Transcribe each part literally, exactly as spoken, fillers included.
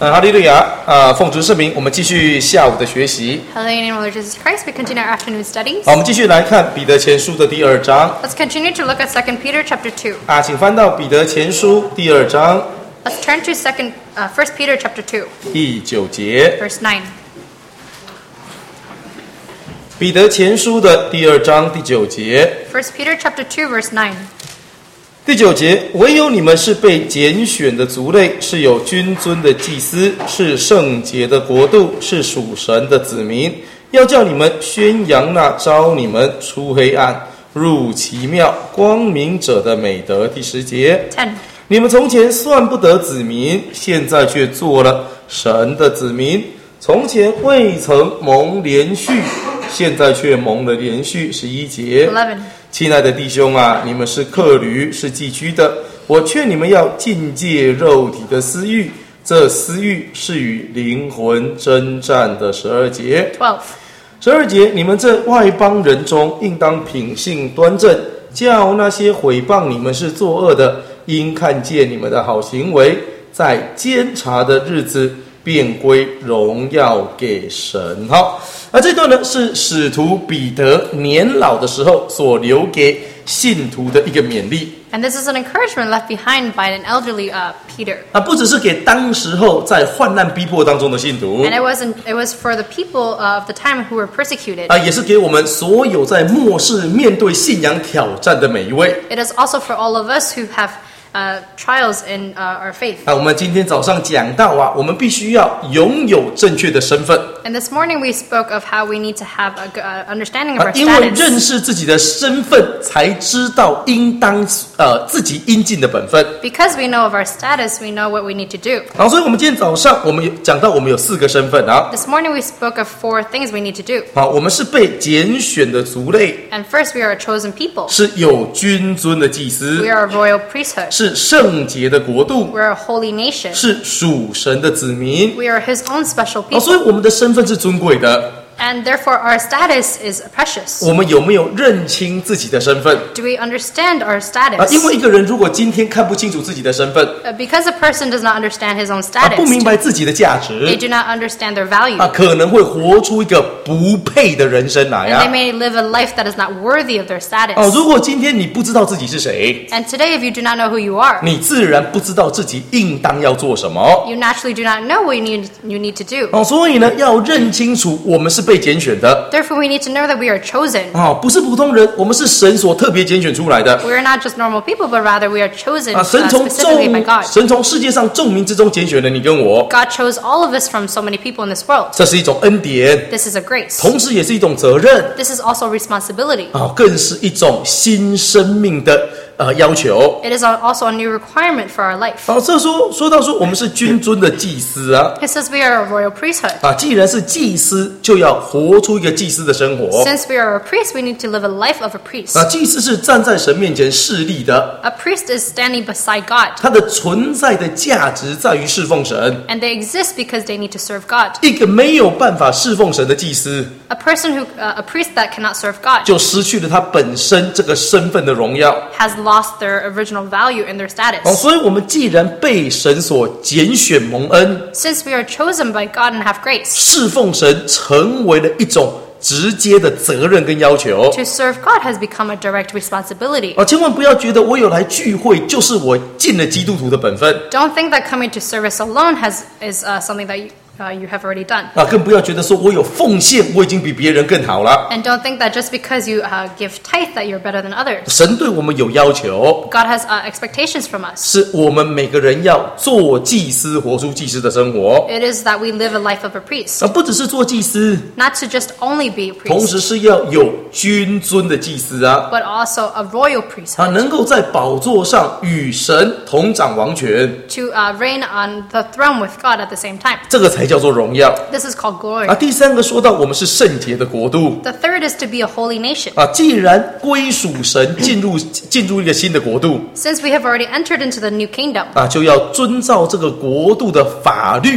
呃，哈利路亚！啊，奉主圣名，我们继续下午的学习。 Hallelujah in the name of Lord Jesus Christ. We continue our afternoon studies. 好，我们继续来看彼得前书的第二章。 Let's continue to look at Second Peter chapter two. 啊，请翻到彼得前书第二章 Let's turn to Second uh, First Peter chapter two, 第九节。 verse nine. 彼得前书的第二章第九节。 First Peter chapter two, verse nine. 第九节，唯有你们是被拣选的族类，是有君尊的祭司，是圣洁的国度，是属神的子民，要叫你们宣扬那召你们出黑暗入奇妙光明者的美德。第十节， ten. 你们从前算不得子民，现在却做了神的子民；从前未曾蒙连续，现在却蒙了连续。十一节， eleven. 亲爱的弟兄啊，你们是客旅，是寄居的。我劝你们要禁戒肉体的私欲，这私欲是与灵魂征战的。十二节， twelve. 十二节，你们这外邦人中，应当品性端正，叫那些毁谤你们是作恶的，因看见你们的好行为，在监察的日子，便归荣耀给神。好，那这段呢是使徒彼得年老的时候所留给信徒的一个勉励。 And this is an encouragement left behind by an elderly uh, Peter. 啊，不只是给当时候在患难逼迫当中的信徒， And it wasn't. It was for the people uh, of the time who were persecuted. 啊，也是给我们所有在末世面对信仰挑战的每一位。 It is also for all of us who have uh, trials in uh, our faith. 啊，我们今天早上讲到啊，我们必须要拥有正确的身份。 And this morning we spoke of how we need to have a good, uh, understanding of 啊 our， 因为 status. 认识自己的身份，才知道应当呃自己应尽的本分。 Because we know of our status, we know what we need to do. 好，所以我们今天早上我们有讲到，我们有四个身份啊。 This morning we spoke of four things we need to do. 好，我们是被拣选的族类， And first, we are a chosen people. 是有君尊的祭 We 司， are a royal priesthood. 是圣洁的国度， We are a holy nation. 是属神的子民。 We are His own special 好，所以 people. 我们的身份是尊贵的。 And therefore, our status is precious. 我们有没有认清自己的身份 Do we understand our 啊？ status? 因为一个人如果今天看不清楚自己的身份 Uh, Because a person does not understand his own 啊，不 status, 明白自己的价 they 值 do not understand their value. 啊，可能会活出一个不配的人生来 And 啊 they。may live a life that is not worthy of their 哦， status. 如果今天你不知道自己是谁， And today, if you do not know who you are, 你自然不知道自己应当要做什么。 you naturally do not know what you need, you need to do. 哦，所以呢，要认清楚我们是被拣选的。 Therefore, we need to know that we are chosen. 哦，不是普通人，我们是神所特别拣选出来的。 We are not just normal people, but rather we are chosen 啊， uh, 神从 specifically by 众 God. 神从世界上众民之中拣选了你跟我， God chose all of us from so many people in this world. 这是一种恩典， This is a grace. 同时也是一种责任。 This is also responsibility. 啊，更是一种新生命的呃要求。 It is a- also a new requirement for our life. 好，这说说到说我们是君尊的祭司啊， It says we are a royal priesthood. 啊，既然是祭司，就要活出一个祭司的生活。 Since we are a priest, we need to live a life of a priest. 啊，祭司是站在神面前侍立的， A priest is standing beside God, 他的存在的价值在于侍奉神。 and they exist because they need to serve God. 一个没有办法侍奉神的祭司， A person who, uh, a priest that cannot serve God, 就失去了他本身这个身份的荣耀。 has lost their original value in their 哦， status. 所以我们既然被神所拣选蒙恩， Since we are chosen by God and have grace, 侍奉神成为了一种直接的责任跟要求。 to serve God has become a direct responsibility. 啊，千万不要觉得我有来聚会就是我尽了基督徒的本分 Don't think that coming to service alone has is uh, something that you, uh, you have already done. 啊，更不要觉得说我有奉献，我已经比别人更好了。 And don't think that just because you uh, give tithe that you're better than others. 神对我们有要求， God has uh, expectations from us. 是我们每个人要做祭司，活出祭司的生活。 It is that we live a life of a priest, 啊，不只是做祭司， not to just only be a 同 priest, 时是要有君尊的祭司啊， but also a royal 啊， priesthood, 能够在宝座上与神同掌王权， to uh, reign on the throne with God at the same time. 这个才叫做荣耀。 This is called glory. 啊，第三个说到我们是圣洁的国度。 The third is to be a holy nation. 啊，既然归属神，进入进入一个新的国度， Since we have already entered into the new kingdom, 啊，就要遵照这个国度的法律，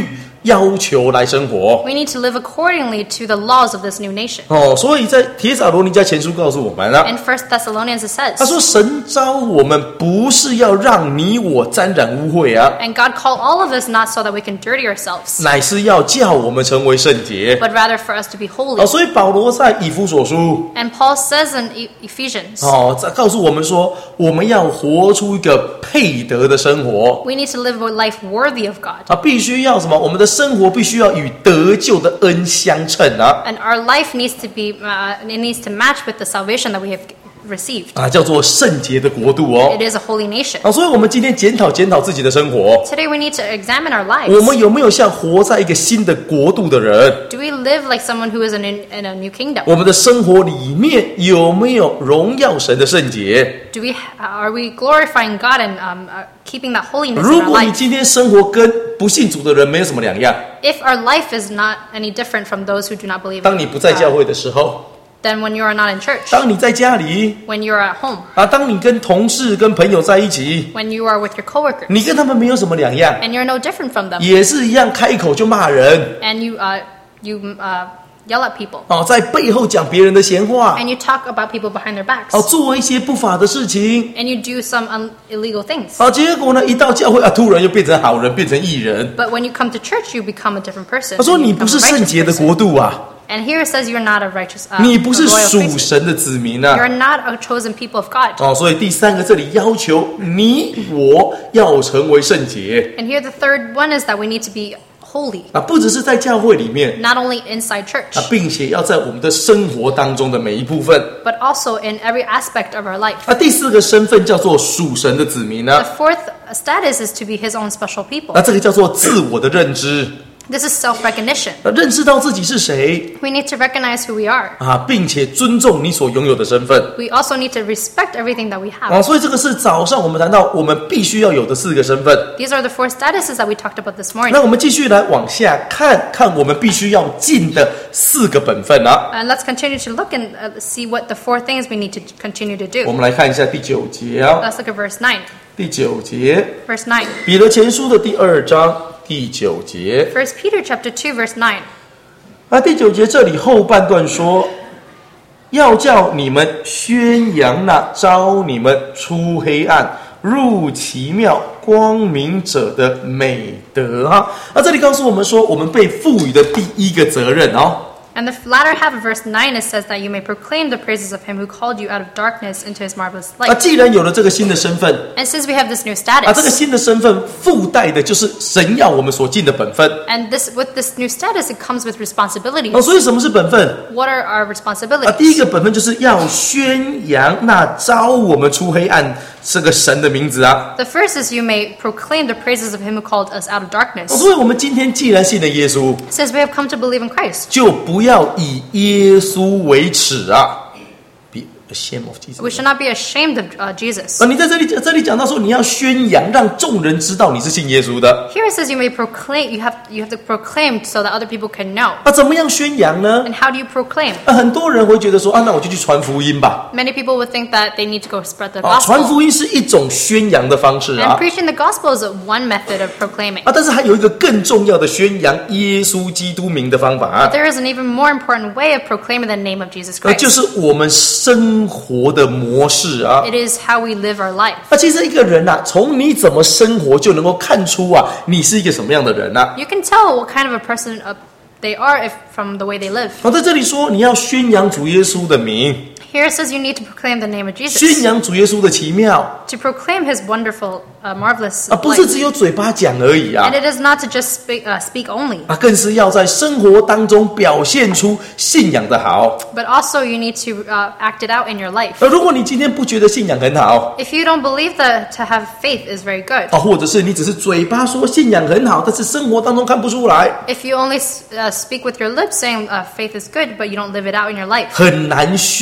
要求来生活。 We need to live accordingly to the laws of this new nation. 哦，所以在帖撒罗尼迦前书告诉我们啊， In First Thessalonians it 他 says, 说神召我们不是要让你我沾染污秽啊， and God called all of us not so that we can dirty ourselves, 乃是要叫我们成为圣洁。 but rather for us to be 哦， holy. 所以保罗在以弗所书 And Paul says in E- Ephesians, 哦，在告诉我们说，我们要活出一个配得的生活 we need to live a life worthy of God. 啊，必须要什么？我们的生活必须要与得救的恩相称啊 And our life needs to be, uh, it needs to match with the salvation that we have received. 啊，叫做圣洁的国度哦 It is a holy nation. 啊，所以我们今天检讨检讨自己的生活， Today we need to examine our 我 lives. 们有没有像活在一个新的国度的人？ Do we live like someone who is in, in a new kingdom? 我们的生活里面有没有荣耀神的圣洁？ Do we, are we glorifying God and um, uh, keeping that holiness 如 in our 果你 life? 今天生活跟不信主的人没有什么两样， If our life is not any different from those who do not believe 当你 in 不在教 God, 会的时候， then when you are not in church, 当你在家里 when you are at home, 啊，当你跟同事、跟朋友在一起， when you are with your coworkers, 你跟他们没有什么两样， and you're no different from them, 也是一样开口就骂人 and you, uh, you uh, yell at people, 哦，在背后讲别人的闲话 and you talk about people behind their backs, 哦，做一些不法的事情 and you do some un- illegal things. 啊，结果呢，一到教会啊，突然又变成好人，变成义人。 But when you come to church, you become a different person. 他说 and 你 you 不 become 是 a 圣 righteous 洁的 person. 国度啊， And here it says you're not a righteous, uh, 你不 a 是 royal 属 priesthood. 神的子民 You're 啊。 not a chosen people of God. 哦，所以第三个这里要求你我要成为圣洁 And here the third one is that we need to be holy, 啊，不只是在教会里面 not only inside church, 啊，并且要在我们的生活当中的每一部分 but also in every aspect of our life. 啊。第四个身份叫做属神的子民 The 啊， fourth status is to be his own special people. 那这个叫做自我的认知 This is self-recognition. 啊，认识到自己是谁 We need to recognize who we are. 啊，并且尊重你所拥有的身份 We also need to respect everything that we 啊。 have. 所以这个是早上我们谈到我们必须要有的四个身份。 These are the four statuses that we talked about this morning. 那我们继续来往下看看我们必须要尽的四个本分啊。 And let's continue to look and uh, see what the four things we need to continue to 我 do. 们来看一下第九节啊， Let's look at verse nine. 第九节， Verse nine. 彼得前书的第二章第九节。 First Peter chapter two, verse nine. 那第九节这里后半段说，要叫你们宣扬那招你们出黑暗入奇妙光明者的美德哈。那这里告诉我们说，我们被赋予的第一个责任哦。 And the latter half of verse nine, it says that you may proclaim the praises of him who called you out of darkness into his marvelous 那 light. 既然有了这个新的身份， And since we have this new 啊，这个 status, 新的身份附带的就是神要我们所尽的本分。 and this with this new status, it comes with 哦， responsibilities. 所以什么是本分？ What are our 啊，第一 responsibilities? 个本分就是要宣扬那招我们出黑暗这个神的名字啊。 The first is you may proclaim the praises of him who called us out of 哦 darkness. 所以我们今天既然信了耶稣， Since we have come to believe in Christ, 就不要以耶稣为耻啊。Be ashamed of Jesus。 we should not be ashamed of uh, Jesus. 啊，你在这里这里讲到说，你要宣扬，让众人知道你是信耶稣的。 Here it says you may proclaim. You have you have to proclaim so that other people can know. 啊，怎么样宣扬呢？ And how do you proclaim? 啊，很多人会觉得说，啊，那我就去传福音吧。 Many people would think that they need to go spread the 啊，传 gospel. 福音是一种宣扬的方式 And 啊。 preaching the gospel is one method of proclaiming. 啊，但是还有一个更重要的宣扬耶稣基督名的方法啊 But，there is an even more important way of proclaiming the name of Jesus 呃，就 Christ. 是我们生活的模式啊。 It is how we live our life. 那其实一个人啊，从你怎么生活就能够看出啊，你是一个什么样的人啊。 You can tell what kind of a person uh, they are if from the way they live. 好，在这里说你要宣扬主耶稣的名， Here it says you need to proclaim the name of 宣 Jesus. 扬主耶稣的奇妙 To proclaim his wonderful, uh, marvelous 啊，不是 light. 只有嘴巴讲而已啊 And it is not to just speak, uh, speak only, 啊，更是要在生活当中表现出信仰的好。 but also you need to uh, act it out in your life. 而如果你今天不觉得信仰很好 If you don't believe that to have faith is very good, 啊，或者是你只是嘴巴说信仰很好，但是生活当中看不出来， if you only uh, speak with your lips saying uh, faith is good, but you don't live it out in your life, 很难宣扬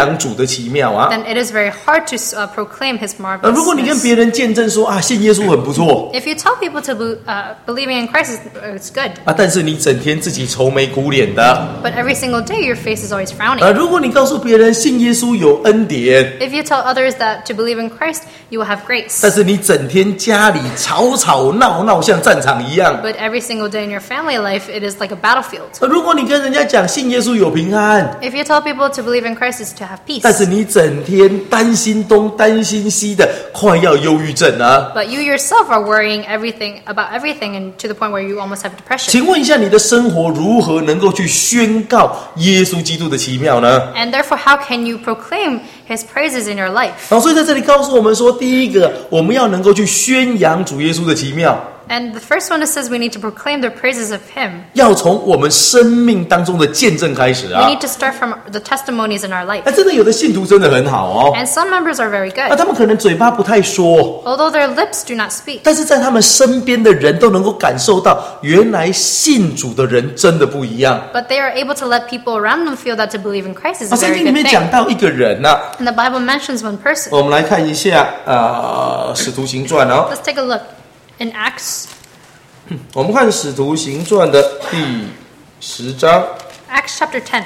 扬主的奇妙啊。 then it is very hard to uh, proclaim His 呃，如果你跟 marvelousness. 别人见证说啊，信耶稣很不错 If you tell people to be, uh, believing in Christ is it's good, 啊，但是你整天自己愁眉苦脸的。 but every single day your face is always 呃， frowning. 如果你告诉别人信耶稣有恩典， If you tell others that to believe in Christ, you will have grace. 但是你整天家里吵吵闹闹，像战场一样。 But every single day in your family life, it is like a battlefield. 呃如果你跟人家讲信耶稣有平安， If you tell people to believe in Christ is to have peace, 但是你整天担心东担心西的，快要忧郁症啊。 but you yourself are worrying everything about everything and to the point where you almost have depression. 请问一下，你的生活如何能够去宣告耶稣基督的奇妙呢？ And therefore, how can you proclaim His praises in your life? 好，所以在这里告诉我们说，第一个，我们要能够去宣扬主耶稣的奇妙， And the first one, it says we need to proclaim the praises of Him. 要从我们生命当中的见证开始 We 啊。 need to start from the testimonies in our life. 哎，真的有的信徒真的很好哦， And some members are very 那 good. 他们可能嘴巴不太说， Although their lips do not speak, 但是在他们身边的人都能够感受到，原来信主的人真的不一样。 but they are able to let people around them feel that to believe in Christ is 啊， a 圣 very 经里 good 面 thing. 讲到一个人呐、啊， And the Bible mentions one person. 我们来看一下呃《使徒行传》哦， Let's take a look in Acts, 我们看《使徒行传》的第十章 Acts chapter ten.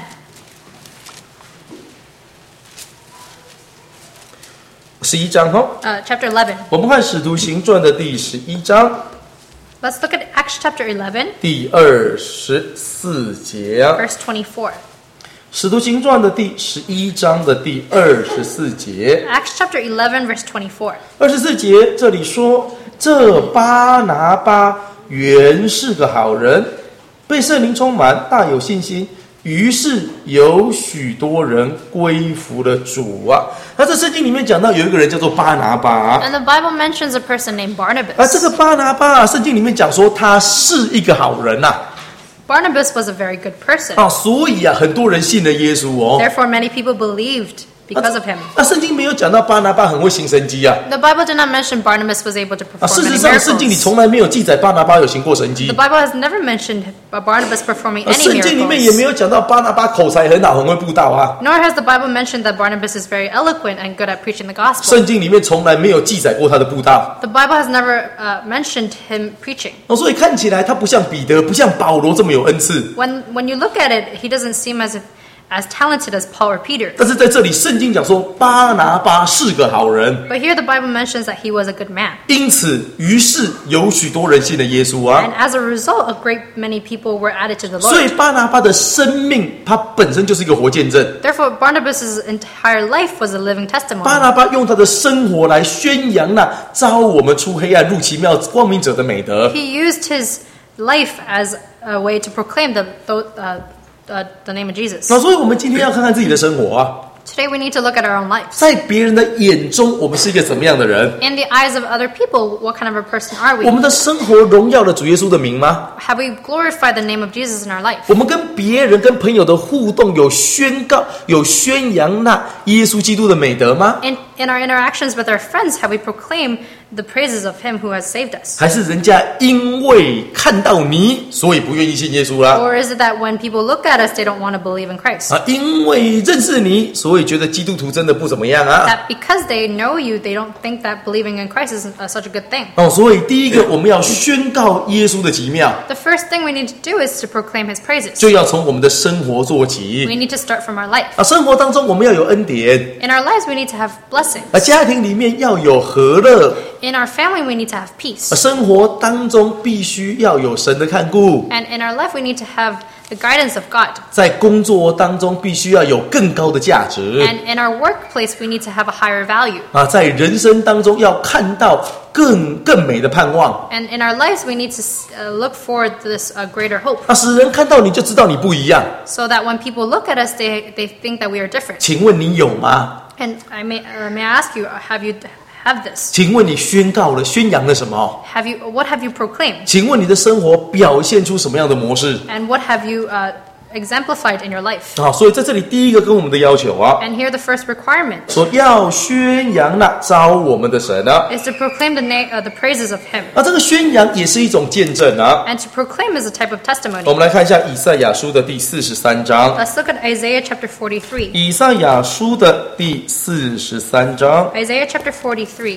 十一章哈、哦， Uh, chapter eleven. 我们看《使徒行传》的第十一章 Let's look at Acts chapter eleven, 第二十四节啊，《 verse twenty-four. 使徒行传》的第十一章的第二十四节。 Acts chapter eleven, verse twenty-four. 二十四节这里说，这巴拿巴原是个好人，被圣灵充满，大有信心，于是有许多人归服了主啊。那这圣经里面讲到有一个人叫做巴拿巴啊， And the Bible mentions a person named 啊，这 Barnabas. 个巴拿巴啊，圣经里面讲说他是一个好人呐、 Barnabas was a very good person. 啊，所以啊，很多人信了耶稣哦。 Therefore, many people believed because of him. 那圣经没有讲到巴拿巴很会行神迹啊， The Bible did not mention Barnabas was able to 啊， perform 事实 many 上圣经里 miracles. 从来没有记载巴拿巴有行过神迹 The，Bible has never mentioned Barnabas performing 啊， any 圣经里面也没 miracles. 有讲到巴拿巴口才很好，很会布道啊。 Nor has the Bible mentioned that Barnabas is very eloquent and good at preaching the gospel. 圣经里面从来没有记载过他的布道， The Bible has never uh, mentioned him preaching. 哦，所以看起来他不像彼得，不像保罗这么有恩赐。 When when you look at it, he doesn't seem as if, as talented as Paul or Peter. 但是在这里，圣经讲说巴拿巴是个好人， But here the Bible mentions that he was a good man. 因此于是有许多人信了耶稣啊 And。as a result, a great many people were added to the 所以 Lord. 巴拿巴的生命，他本身就是一个活见证。 Therefore, Barnabas' entire life was a living 巴 testimony. 拿巴用他的生活来宣扬那招我们出黑暗入奇妙光明者的美德。 He used his life as a way to proclaim the, the, uh, uh, the name of Jesus. 那所以我们今天要看看自己的生活啊， Today we need to look at our own lives. 在别人的眼中，我们是一个怎么样的人？ In the eyes of other people, what kind of a person are 我 we? 们的生活荣耀了主耶稣的名吗？ Have we glorified the name of Jesus in our life? 我们跟别人、跟朋友的互动有宣告、有宣扬那耶稣基督的美德吗？ In, in our interactions with our friends, have we proclaimed the praises of Him who has saved us? 还是人家因为看到你，所以不愿意信耶稣啦？ Or is it that when people look at us, they don't want to believe in Christ? 啊，因为认识你，所以觉得基督徒真的不怎么样啊？ That because they know you, they don't think that believing in Christ is uh, such a good thing. 哦，所以第一个我们要宣告耶稣的奇妙， The first thing we need to do is to proclaim His praises. 就要从我们的生活做 We 起。 need to start from our life. 啊，生活当中我们要有恩典， In our lives, we need to have blessings. 啊，家庭里面要有和乐， In our family, we need to have 啊， peace. 生活当中必须要有神的看顾， And in our life, we need to have the guidance of God. 在工作当中必须要有更高的价值。 And in our workplace, we need to have a higher value. 啊，在人生当中要看到更更美的盼望， And in our lives, we need to uh, look forward to this uh, greater hope. 啊，使人看到你就知道你不一样。 So that when people look at us, they, they think that we are different. 请问你有吗？ And I may, uh, may I ask you, uh, have you have this? 请问你宣告了、宣扬了什么？ Have you, what have you proclaimed? 请问你的生活表现出什么样的模式？ And what have you uh, exemplified in your life. 好，所以在这里第一个跟我们的要求啊， And here the first requirement 说要宣扬那招我们的神啊， is to proclaim the, na- uh, the praises of Him. 啊，这个宣扬也是一种见证啊。 And to proclaim is a type of 我 testimony. 们来看一下以赛亚书的第四十三章， Let's look at Isaiah chapter forty-three. 以赛亚书的第四十三章。 Isaiah chapter forty-three.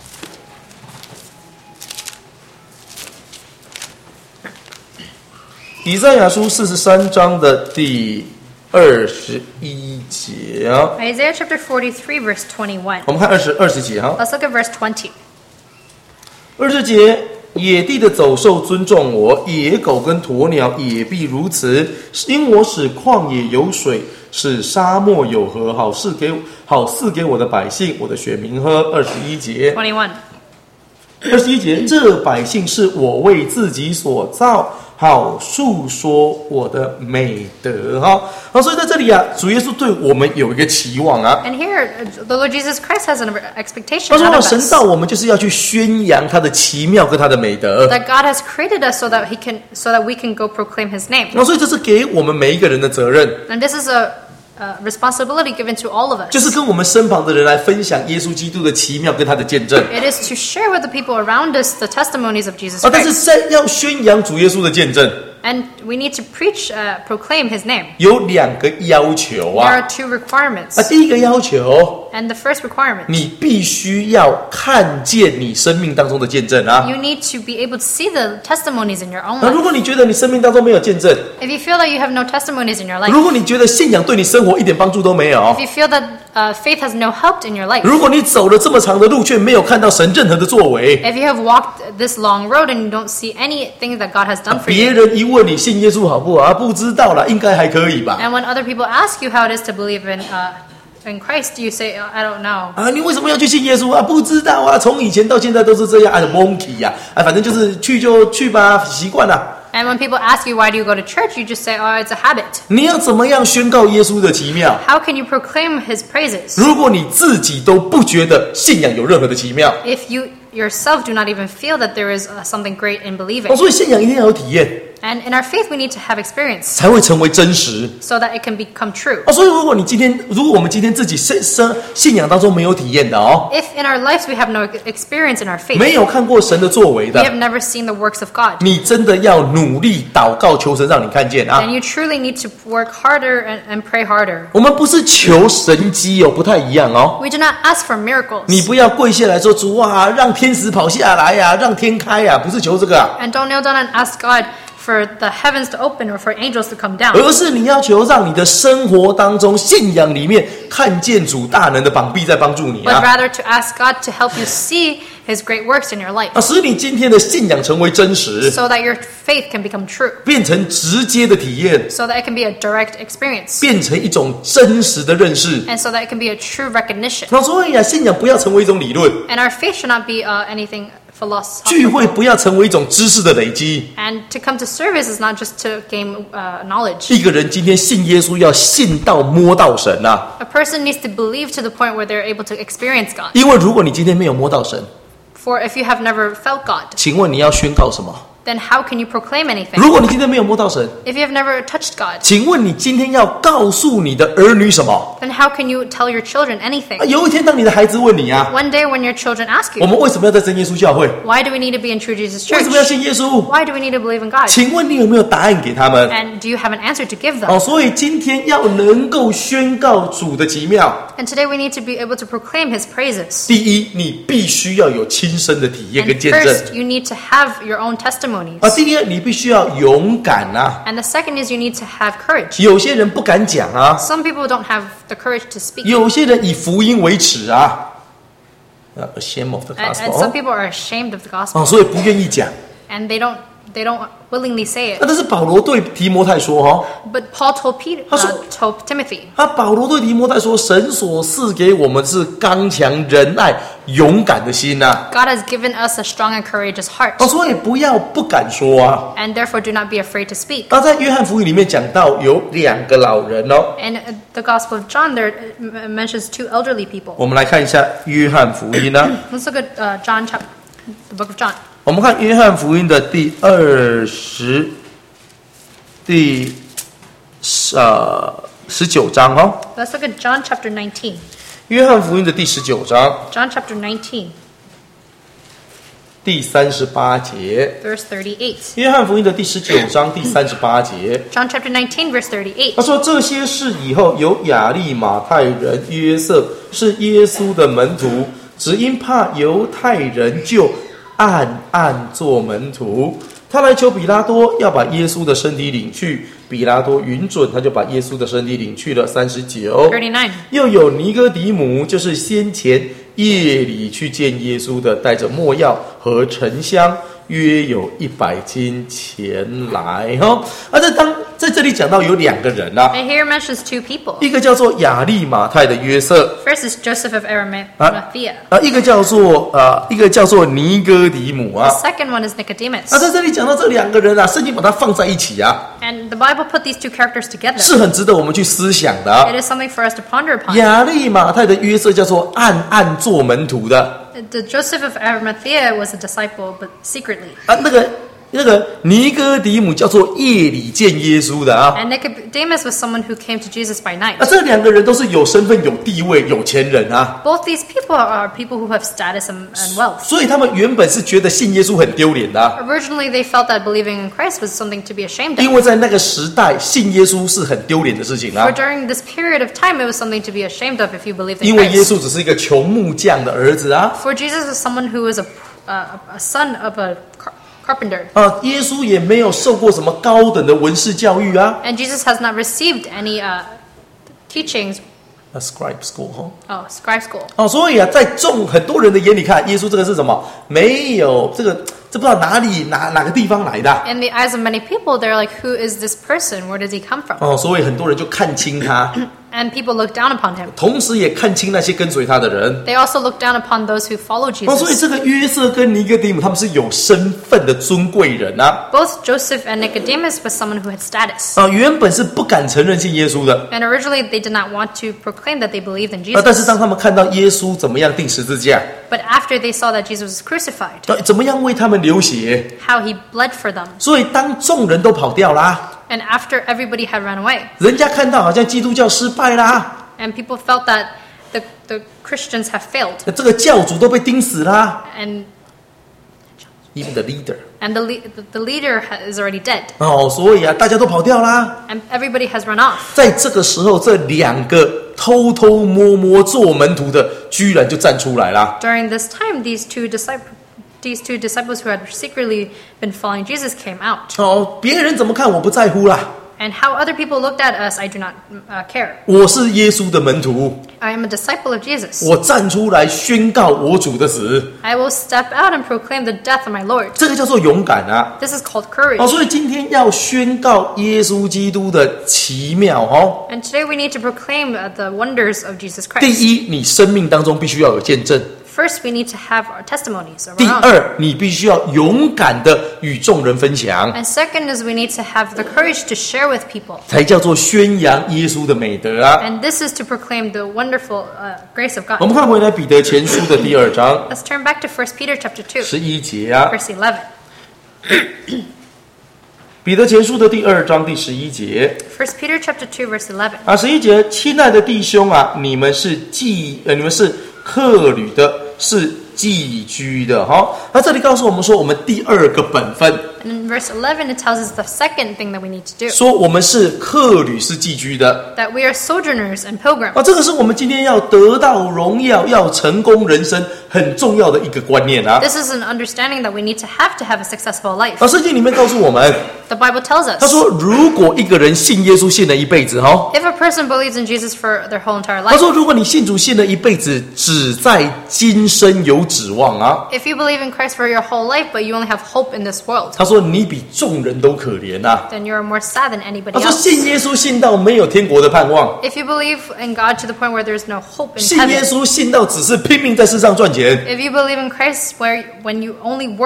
以赛亚书四十三章的第二十一节啊， Isaiah chapter forty-three, verse twenty-one. 我们看二十二十节啊， Let's look at verse twenty. 二十节，野地的走兽尊重我，野狗跟鸵鸟也必如此，因我使旷野有水，使沙漠有河，好赐给好赐给我的百姓，我的选民喝。二十一节， twenty-one. 二十一节，这百姓是我为自己所造，好述说我的美德哈。好，所以在这里啊，主耶稣对我们有一个期望啊。 And here, uh, the Lord Jesus Christ has an expectation 他 out 说 of 神 us. 造我们就是要去宣扬他的奇妙跟他的美德。 That God has created us so that He can, so that we can go proclaim His name. 那所以这是给我们每一个人的责任， And this is a, a responsibility given to all of us. 就是跟我们身旁的人来分享耶稣基督的奇妙跟他的见证 It is to share with the people around us the testimonies of Jesus 啊。但是 Christ. 在要宣扬主耶稣的见证， And we need to preach, uh, proclaim His name. 有两个要求 There 啊。 are two requirements. 啊，第一个要求， And the first requirement, 你必须要看见你生命当中的见证啊。 you need to be able to see the testimonies in your own 那 life. 如果你觉得你生命当中没有见证， If you feel that you have no testimonies in your life, 如果你觉得信仰对你生活一点帮助都没有 if，you feel that uh, faith has no help in your life, 如果你走了这么长的路却没有看到神任何的作为， if you have walked this long road and you don't see anything that God has done for 别 you, 人一问你信耶稣好不好啊，不知道啦，应该还可以吧？ and when other people ask you how it is to believe in uh, in Christ, you say, "Oh, I don't know." 啊，你为什么要去信耶稣啊？不知道啊，从以前到现在都是这样啊 ，monkey 呀，啊，反正就是去就去吧，习惯了。 And when people ask you why do you go to church, you just say, "Oh, it's a habit." 你要怎么样宣告耶稣的奇妙？ How can you proclaim His praises 如果你自己都不觉得信仰有任何的奇妙， if you yourself do not even feel that there is uh, something great in 哦， believing? 所以信仰一定要有体验， And in our faith, we need to have experience 才会成为真实。 so that it can become true. 哦，所以如果你今天，如果我们今天自己生生信仰当中没有体验的哦， If in our lives we have no experience in our faith, 没有看过神的作为 we 的， have never seen the works of God, 你真的要努力祷告求神让你看见啊 then！you truly need to work harder and, and pray harder. 我们不是求神迹哦，不太一样哦。 We do not ask for miracles. 你不要跪下来说主啊，让天使跑下来呀、啊，让天开呀、啊，不是求这个、啊， And don't kneel down and ask God for the heavens to open or for angels to come down. 而是你要求让你的生活当中、信仰里面看见主大能的膀臂在帮助你 But 啊， rather to ask God to help you see His great works in your life 啊，使你今天的信仰成为真实， so that your faith can become true, 变成直接的体验， so that it can be a direct experience, 变成一种真实的认识。 and so that it can be a true recognition. 那所以啊，信仰不要成为一种理论， And our faith should not be uh, anything 聚会 philosophical. 不要成为一种知识的累积。 And to come to service is not just to gain uh, knowledge. 一个人今天信耶稣，要信到摸到神啊！ A person needs to believe to the point where they're able to experience God. 因为如果你今天没有摸到神， For if you have never felt God, 请问你要宣告什么？ then how can you proclaim anything? 如果你今天没有摸到神， If you have never touched God, 请问你今天要告诉你的儿女什么？ then how can you tell your children 啊 anything? 有一天，当你的孩子问你啊， One day when your children ask 我 you, 们为什么要在真耶稣教会？ why do we need to be in True Jesus 为什么要 Church? 信耶稣？ Why do we need to believe in God? 请问你有没有答案给他们？ And do you have an answer to give them? 哦，所以今天要能够宣告主的奇妙。 And today we need to be able to proclaim His praises. 第一，你必须要有亲身的体验 And 跟见证 first, you need to have your own testimonies. 啊。第二，你必须要勇敢啊。 And the second is you need to have courage. 有些人不敢讲啊， Some people don't have the courage to speak. 有些人以福音为耻啊，呃 ，shame of the And, and some gospel people are ashamed of the 哦， gospel. 所以不愿意讲。 And they don't they don't willingly say 那 it. 但是保罗对提摩太说哦， But Paul told Peter, 他说- uh, told Timothy, 他保罗对提摩太说，神所赐给我们是刚强、仁爱、勇敢的心呐、啊。 God has given us a strong and courageous heart. 哦，所以不要不敢说啊。 And therefore do not be afraid to speak. 那在约翰福音里面讲到有两个老人哦， And uh, the Gospel of John there uh, mentions two elderly people. 我们来看一下约翰福音呢、啊。 Let's look at uh, John chapter, the book of John. 我们看约翰福音的第二十、第呃十九章哦， Let's look at John chapter nineteen. 约翰福音的第十九章 John chapter nineteen, 第三十八节。 verse thirty-eight. 约翰福音的第十九章第三十八节， John chapter nineteen, verse thirty-eight. 他说这些事以后，有亚利马太人约瑟是耶稣的门徒，只因怕犹太人，就暗暗做门徒。他来求比拉多要把耶稣的身体领去，比拉多允准，他就把耶稣的身体领去了。三十九， thirty-nine. 又有尼哥底母，就是先前夜里去见耶稣的，带着没药和沉香，约有一百斤前来。哈，啊，这当在这里讲到有两个人啊， And here mentions two people. 一个叫做亚利马太的约瑟 First is Joseph of Arimathea. 啊，一个叫做啊，一个叫做尼哥底母 The 啊。 second one is Nicodemus. 啊，在这里讲到这两个人啊，圣经把它放在一起啊， And the Bible put these two characters 是 together. 很值得我们去思想的啊。 It is something for us to ponder upon. 亚利马太的约瑟叫做暗暗做门徒的 The Joseph of Arimathea was a disciple, but secretly. 啊，那个那个尼哥底母叫做夜里见耶稣的啊。 And Nicodemus was someone who came to Jesus by night. 啊，这两个人都是有身份、有地位、有钱人啊， Both these people are people who have status and, and wealth. 所以他们原本是觉得信耶稣很丢脸的啊， Originally, they felt that believing in Christ was something to be ashamed 因 of. 为在那个时代，信耶稣是很丢脸的事情 For 啊， during this period of time, it was something to be ashamed of if you believed 因 in 为耶 Christ. 稣只是一个穷木匠的儿子啊， For Jesus was someone who was a, uh, a son of a car- carpenter. 啊，耶稣也没有受过什么高等的文士教育啊 And Jesus has not received any uh, teachings. ，a scribe school 哈。 Oh, scribe school. 哦，所以啊，在众很多人的眼里看，耶稣这个是什么？没有这个，这不知道哪里哪哪个地方来的啊。 In the eyes of many people, they're like, who is this person? Where does he come from? 哦，所以很多人就看轻他， And people look down upon him. 同时也看清那些跟随他的人。 They also look down upon those who follow 哦，所以 Jesus. 这个约瑟跟尼哥底母他们是有身份的尊贵人啊， Both Joseph and Nicodemus was someone who had status. 啊，原本是不敢承认信耶稣的， And originally, they did not want to proclaim that they believed in 啊，但是 Jesus. 当他们看到耶稣怎么样钉十字架， But after they saw that Jesus was crucified, 啊怎么样为他们流血， how he bled for them, 所以当众人都跑掉啦， and after everybody had run away, 人家看到好像基督教失败啦， and people felt that the, the Christians have failed, 这个教主都被钉死啦 and ，even the leader。 and the, le- the, the leader ha- is already dead, 哦，所以啊，大家都跑掉啦。 and everybody has run off. 在这个时候，这两个偷偷摸摸做门徒的，居然就站出来啦。 During this time, these two disciples, these two disciples who had secretly been following Jesus came out. 哦，别人怎么看我不在乎啦， And how other people looked at us, I do not uh, care. 我是耶稣的门徒， I am a disciple of Jesus. 我站出来宣告我主的死， I will step out and proclaim the death of my Lord. 这个叫做勇敢啊。 This is called courage. 哦，所以今天要宣告耶稣基督的奇妙哦。 And today we need to proclaim uh, the wonders of Jesus 第 Christ. 一，你生命当中必须要有见证； First, we need to have our testimonies of 第 our own. 二，你必须要勇敢的与众人分享， And second is we need to have the courage to share with people. 才叫做宣扬耶稣的美德啊。 And this is to proclaim the wonderful uh, grace of 我 God. 们看回来彼得前书的第二章 Let's turn back to First Peter chapter two, 十一节啊， verse eleven. 彼得前书的第二章第十一节 First Peter chapter two, verse eleven. 啊，十一节，亲爱的弟兄啊，你们是寄呃，你们是客旅的，是寄居的哈。那这里告诉我们说，我们第二个本分， And in verse eleven, it tells us the second thing that we need to do. 说我们是客旅，是寄居的。 That we are sojourners and pilgrims. 啊，这个是我们今天要得到荣耀、要成功人生很重要的一个观念啊。 This is an understanding that we need to have to have a successful life. 啊，圣经里面告诉我们， The Bible tells 他 us 说，如果一个人信耶稣信了一辈子哈， if a person believes in Jesus for their whole entire 他 life, 说，如果你信主信了一辈子，只在今生有指望啊。 if you believe in Christ for your whole life, but you only have hope in this world, 他说，你比众人都可怜呐、啊。 then you are more sad than anybody 他说， else. 信耶稣信到没有天国的盼望， If you believe in God to the point where there's no hope in 信耶 heaven, 稣信到只是拼命在世上赚钱， if you believe in Christ where when you only work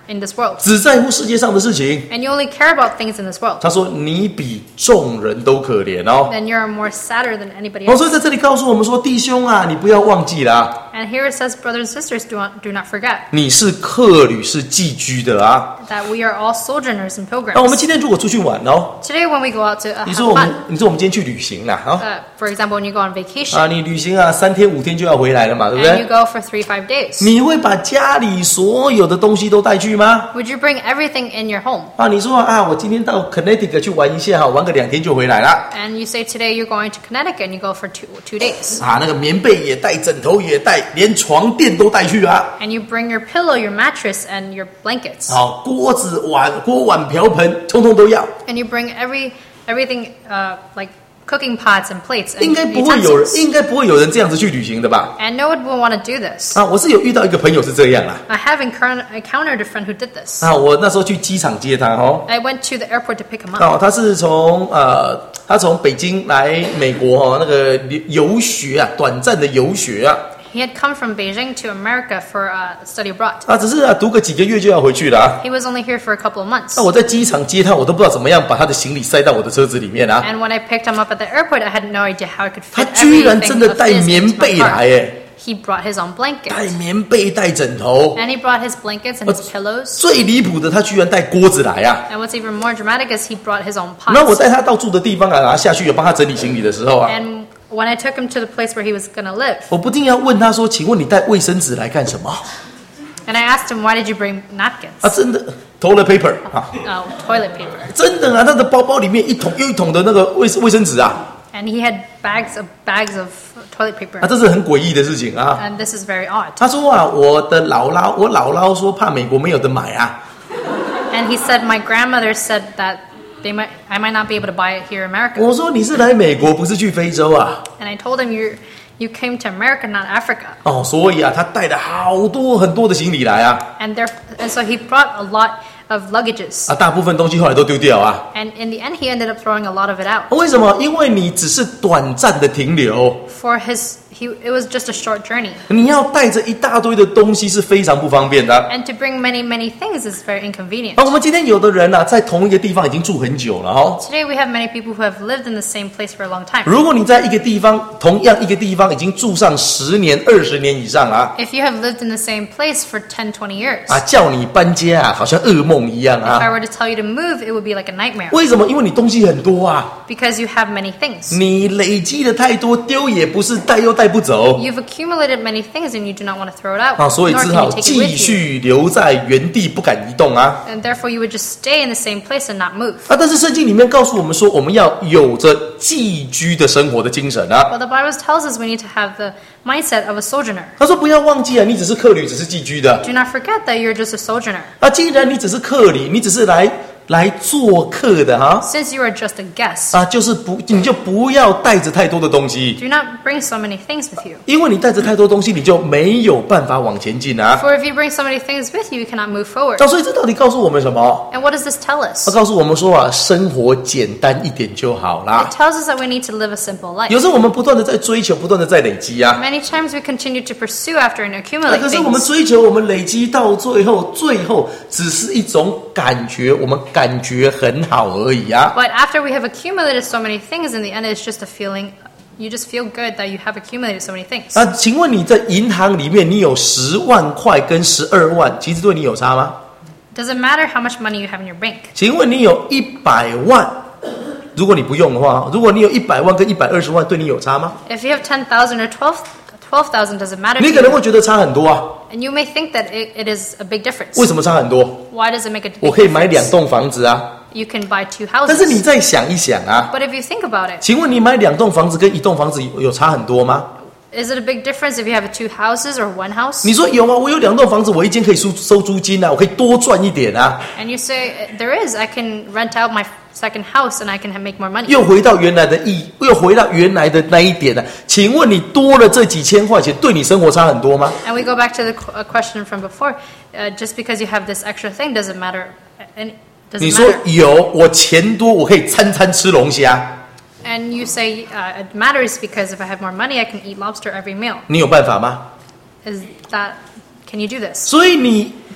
in this world. 只在乎世界上的事情。 And you only care about things in this world. 他说：“你比众人都可怜哦。” Then you're more sadder than anybody 哦， else. 所以在这里告诉我们说，弟兄啊，你不要忘记啦， And here it says, brothers and sisters, do not, do not forget 你是客旅，是寄居的啊。 that we are all sojourners and 那我们 pilgrims. 今天如果出去玩哦， Today when we go out to uh, 你 have 说我们 fun, 你说我们今天去旅行啦，啊 uh, for example, when you go on vacation 啊，你旅行啊，三天五天就要回来了嘛，对不 and you 对？ go for three, five days, 你会把家里所有的东西都带去吗？ would you bring everything in your home? 啊，你说啊，我今天到 Connecticut 去玩一下哈，玩个两天就回来了。 And you say today you're going to Connecticut and you go for two, two days. 啊，那个棉被也带，枕头也带，连床垫都带去啊。 And you bring your pillow, your mattress, and your blankets. 好，锅子、碗、锅碗瓢盆，通通都要。 And you bring every everything uh, like cooking pots and plates 应 and 该不会有人， utensils. 应该不会有人这样子去旅行的吧？ And no one will want to do this. 啊，我是有遇到一个朋友是这样啦。 I have encountered, encountered a friend who did this. 啊，我那时候去机场接他哦。 I went to the airport to pick him up. 哦，他是从呃，他从北京来美国哦，那个游学啊，短暂的游学啊。 He had come from Beijing to America for uh, study abroad. 啊，只是啊，读个几个月就要回去了啊。 He was only here for a couple of months. 那我在机场接他，我都不知道怎么样把他的行李塞到我的车子里面啊。 And when I picked him up at the airport, I had no idea how I could 他 fit 居然真 everything 的 of 带 his 棉 into 被 my 来 car. 耶， He brought his own 带 blanket. 棉被带枕头。 And he brought his blankets and his pillows. 最离谱的，他居然带锅子来啊！ And what's even more dramatic is he brought his own 那我 pots. 带他到住的地方啊，然后下去有帮他整理行李的时候啊， And when I took him to the place where he was going to live, 我不定要问他说：“请问你带卫生纸来干什么？” and I asked him, why did you bring 啊， napkins? 真的 toilet paper 啊， Uh, toilet paper. 真的啊，他的包包里面一桶又一桶的那个卫卫生纸啊， And he had bags of bags of toilet 啊， paper. 这是很诡异的事情啊。 And this is very odd. 他说啊，我的姥姥，我姥姥说怕美国没有得买啊， And he said, my grandmother said that they might, I might not be able to buy it here in America. 我说你是来美国，不是去非洲啊。 And I told him, you you came to America, not Africa. 哦，所以啊，他带了好多很多的行李来啊， And there, and so he brought a lot of luggages. 啊，大部分东西后来都丢掉啊。 And in the end, he ended up throwing a lot of it out. 为什么？因为你只是短暂的停留， For his, he, it was just a short journey. 你要带着一大堆的东西是非常不方便的。 And to bring many, many things is very inconvenient. 啊，我们今天有的人呢、啊，在同一个地方已经住很久了哦。 Today we have many people who have lived in the same place for a long time. 如果你在一个地方，同样一个地方已经住上十年、二十年以上啊， If you have lived in the same place for ten, twenty years, 啊，叫你搬家啊，好像噩梦一样 if I 啊。 were to tell you to move, it would be like a nightmare. 为什么？因为你东西很多啊， Because you have many things. 你累积的太多，丢也不是，带又带不走 You've accumulated many things and you do not want to throw it out. 啊，所以 Nor 只 can 好 you take it 继 with you. 续留在原地不敢移动啊。 And therefore you would just stay in the same place and not move. 啊，但是圣经里面告诉我们说，我们要有着寄居的生活的精神啊。 Well, the Bible tells us we need to have the mindset of a sojourner. 他说不要忘记啊，你只是客旅，只是寄居的。 Do not forget that you're just a sojourner. 啊，既然你只是客旅，你只是来来做客的哈、 Since you are just a guest, 啊，就是不，你就不要带着太多的东西， do not bring so many things with you. 因为你带着太多东西，你就没有办法往前进啊。 For if you bring so many things with you, you cannot move forward. 那、所以这到底告诉我们什么？ And what does this tell us? 它告诉我们说啊，生活简单一点就好啦 It。tells us that we need to live a simple life. 有时候我们不断的在追求，不断的在累积啊。 Many times we continue to pursue after and 那 accumulate 可是我们 things. 追求，我们累积到最后，最后只是一种感觉，我们感觉很好而已啊。 But after we have accumulated so many things, in the end, it's just a feeling. You just feel good that you have accumulated so many things. 啊，请问你在银行里面，你有十万块跟十二万，其实对你有差吗？ Does it matter how much money you have in your bank? 请问你有一百万，如果你不用的话，如果你有一百万跟一百二十万，对你有差吗？ If you have ten thousand or twelve twelve thousand, does it matter 你 to 可能 you? 会觉得差很多啊。 And you may think that it, it is a big difference. 为什么差很多？ Why does it make a 我 big 可以买两 difference? 栋房子啊。 You can buy two 但是你 houses. 再想一想啊， But if you think about it, 请问你买两栋房子跟一栋房子有有差很多吗？ is it a big difference if you have two houses or one house? 你说有啊，我有两栋房子，我一间可以收收租金啊，我可以多赚一点啊。 And you say, there is. I can rent out my second house and I can make more money. 又回到原来的意，又回到原来的那一点了、啊。请问你多了这几千块钱，对你生活差很多吗？ And we go back to the qu- uh, question from before. Uh, just because you have this extra thing, does it matter? And does 你 it 说 matter? 有，我钱多，我可以餐餐吃龙虾， And you say uh, it matters because if I have more money, I can eat lobster every meal. 你有办法吗？ Is that? Can you do this? 所以你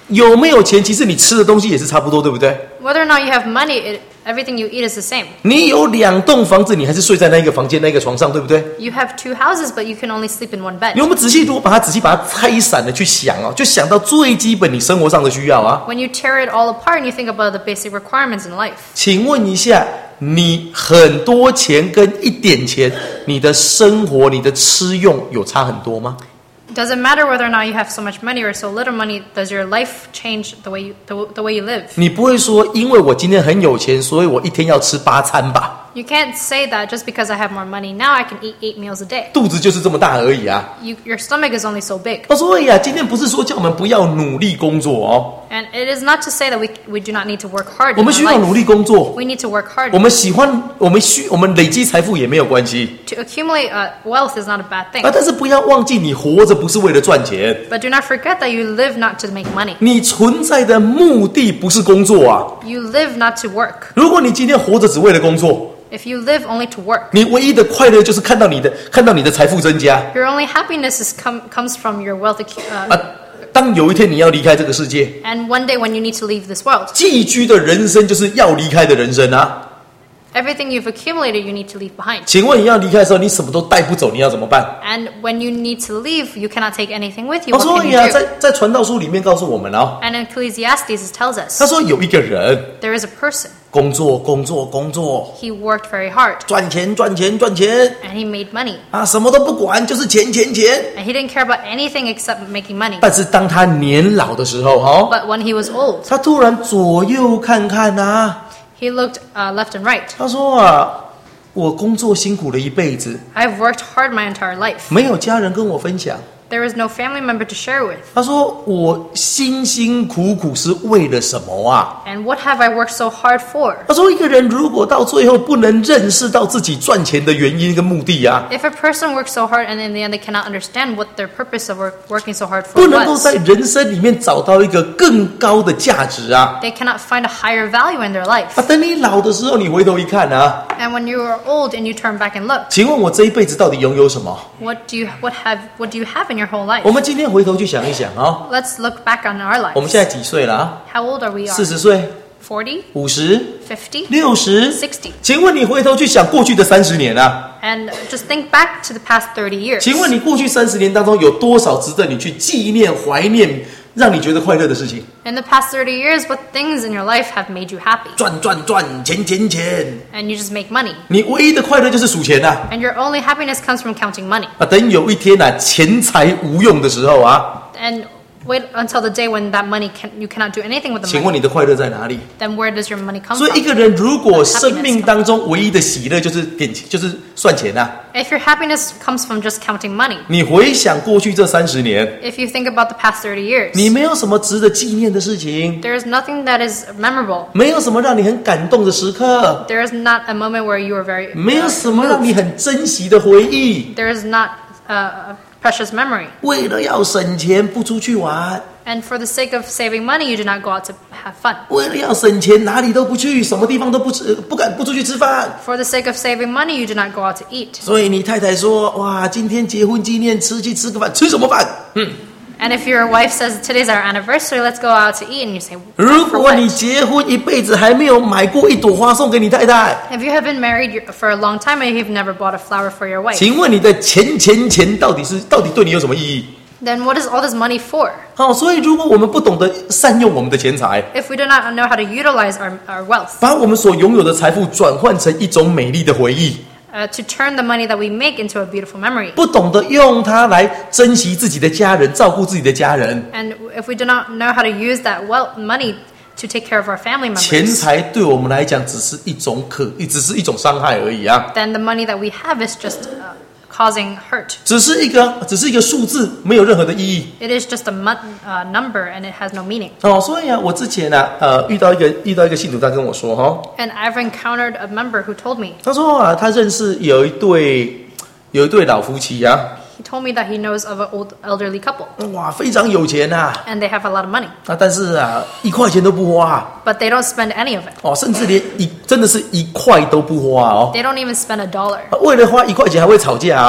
有没有钱，其实你吃的东西也是差不多，对不对？ Whether or not you have money, it, everything you eat is the same. 你有两栋房子，你还是睡在那一个房间、那个床上，对不对？ You have two houses, but you can only sleep in one bed. 我们仔细如果把它仔细把它拆散的去想哦，就想到最基本你生活上的需要啊。 When you tear it all apart and you think about the basic requirements in life, 请问一下，你很多钱跟一点钱，你的生活、你的吃用有差很多吗？ does it matter whether or not you have so much money or so little money? Does your life change the way you, the, the way you live? 你不会说，因为我今天很有钱，所以我一天要吃八餐吧？ You can't say that just because I have more money. Now I can eat eight meals a day. 肚子就是这么大而已啊。 You, your stomach is only so big. 哦，所以啊，今天不是说叫我们不要努力工作哦， And it is not to say that we, we do not need to work hard 我 in 们需 our 要努 life. 力工作。 We need to work hard. 我们喜欢，我们需，我们累积财富也没有关系 To accumulate uh, wealth is not a bad thing. 啊，但是不要忘记，你活着不是为了赚钱， But do not forget that you live not to make money. 你存在的目的不是工作啊。 You live not to work. 如果你今天活着只为了工作， If you live only to work, 你唯一的快乐就是看到你的看到你的财富增加 your only happiness is com- comes from your wealth. accu- Uh, 啊。当有一天你要离开这个世界， and one day when you need to leave this world, 寄居的人生就是要离开的人生啊。 everything you've accumulated, you need to leave behind. 请问你要离开的时候，你什么都带不走，你要怎么办？ And when you need to leave, you cannot take anything with you. 哦， What 所 can 以 you 啊， do? 在在传道书里面告诉我们哦， And in Ecclesiastes, it tells us 他说有一个人 there is a person. 工作工作工作， He worked very hard 赚钱赚钱赚钱 and he made money. 啊，什么都不管，就是钱钱钱。 And he didn't care about anything except making money. 但是当他年老的时候，哈、哦， But when he was old, 他突然左右看看啊， he looked uh, left and right. 他说啊，我工作辛苦了一辈子， I've worked hard my entire life. 没有家人跟我分享。 There is no family member to share with. 他说我辛辛苦苦是为了什么啊？ And what have I worked so hard for? 他说一个人如果到最后不能认识到自己赚钱的原因跟目的啊， If a person works so hard and in the end they cannot understand what their purpose of work, working so hard 不 for 能够 was, 在人生里面找到一个更高的价值啊。 they cannot find a higher value in their life. 啊，等你老的时候，你回头一看啊， And when you are old and you turn back and look, 请问我这一辈子到底拥有什么？ what do you what have what do you have in your whole life? 我们今天回头去想一想啊、 Let's look back on our 我们 lives. 现在几岁了啊？ How old are we? 四 Are 十岁、 forty, 五十、 fifty, 六十、 sixty? 请问你回头去想过去的三十年啊？ And just think back to the past thirty years. 请问你过去三十年当中有多少值得你去纪念、怀念，让你觉得快乐的事情？ In the past thirty years, what things in your life have made you happy? 赚赚赚，钱钱钱！ And you just make money. 你唯一的快乐就是数钱呐、 And your only happiness comes from counting money. 啊！等有一天啊，钱财无用的时候啊， And wait until the day when that money can you cannot do anything with the 请 money. 问你的快乐在哪里？ Then where does your money come 所以，一 from? 个人如果生命当中唯一的喜乐就是点，就是算钱呐、 If your happiness comes from just counting money, 你回想过去这三十年， if you think about the past thirty years, 你没有什么值得纪念的事情， there is nothing that is memorable. 没有什么让你很感动的时刻， There is not a moment where you are very 没有 uh, 什么让你 moved. 很珍惜的回忆。 There is not uh, a precious memory. 为了要省钱，不出去玩； And for the sake of saving money, you do not go out to have fun. 为了要省钱，哪里都不去，什么地方都不吃，不敢不出去吃饭。 For the sake of saving money, you do not go out to eat. 所以你太太说：“哇，今天结婚纪念，吃去吃个饭，吃什么饭？”嗯， And if your wife says, today's our anniversary, let's go out to eat, and you say, 如 for 果你 what? 结婚一辈子还没有买过一朵花送给你太太， If you have been married for a long time and you've never bought a flower for your wife, 请问你的钱钱钱到底是到底对你有什么意义？ then what is all this money for? 好，所以如果我们不懂得善用我们的钱财， If we do not know how to utilize our, our wealth, 把我们所拥有的财富转换成一种美丽的回忆， uh, to turn the money that we make into a beautiful memory, 不懂得用它来珍惜自己的家人，照顾自己的家人， and if we do not know how to use that wealth money to take care of our family 钱 members, 财对我们来讲只是一种可，只是一种伤害而已啊， then the money that we have is just uh, causing hurt. 只是一个，只是一个数字，没有任何的意义。 It is just a mon- uh, number, and it has no meaning. 哦，所以啊，我之前啊，呃，遇到一个遇到一个信徒，他跟我说哈、哦， And I've encountered a member who told me, 他说啊，他认识有一对有一对老夫妻啊， he told me that he knows of an old elderly couple, 哇，非常有钱呐、啊， and they have a lot of money, 啊，但是啊，一块钱都不花、啊， but they don't spend any of it. 哦，甚至连一真的是一块都不花哦， They don't even spend a dollar. 啊为了花一块钱还会吵架啊，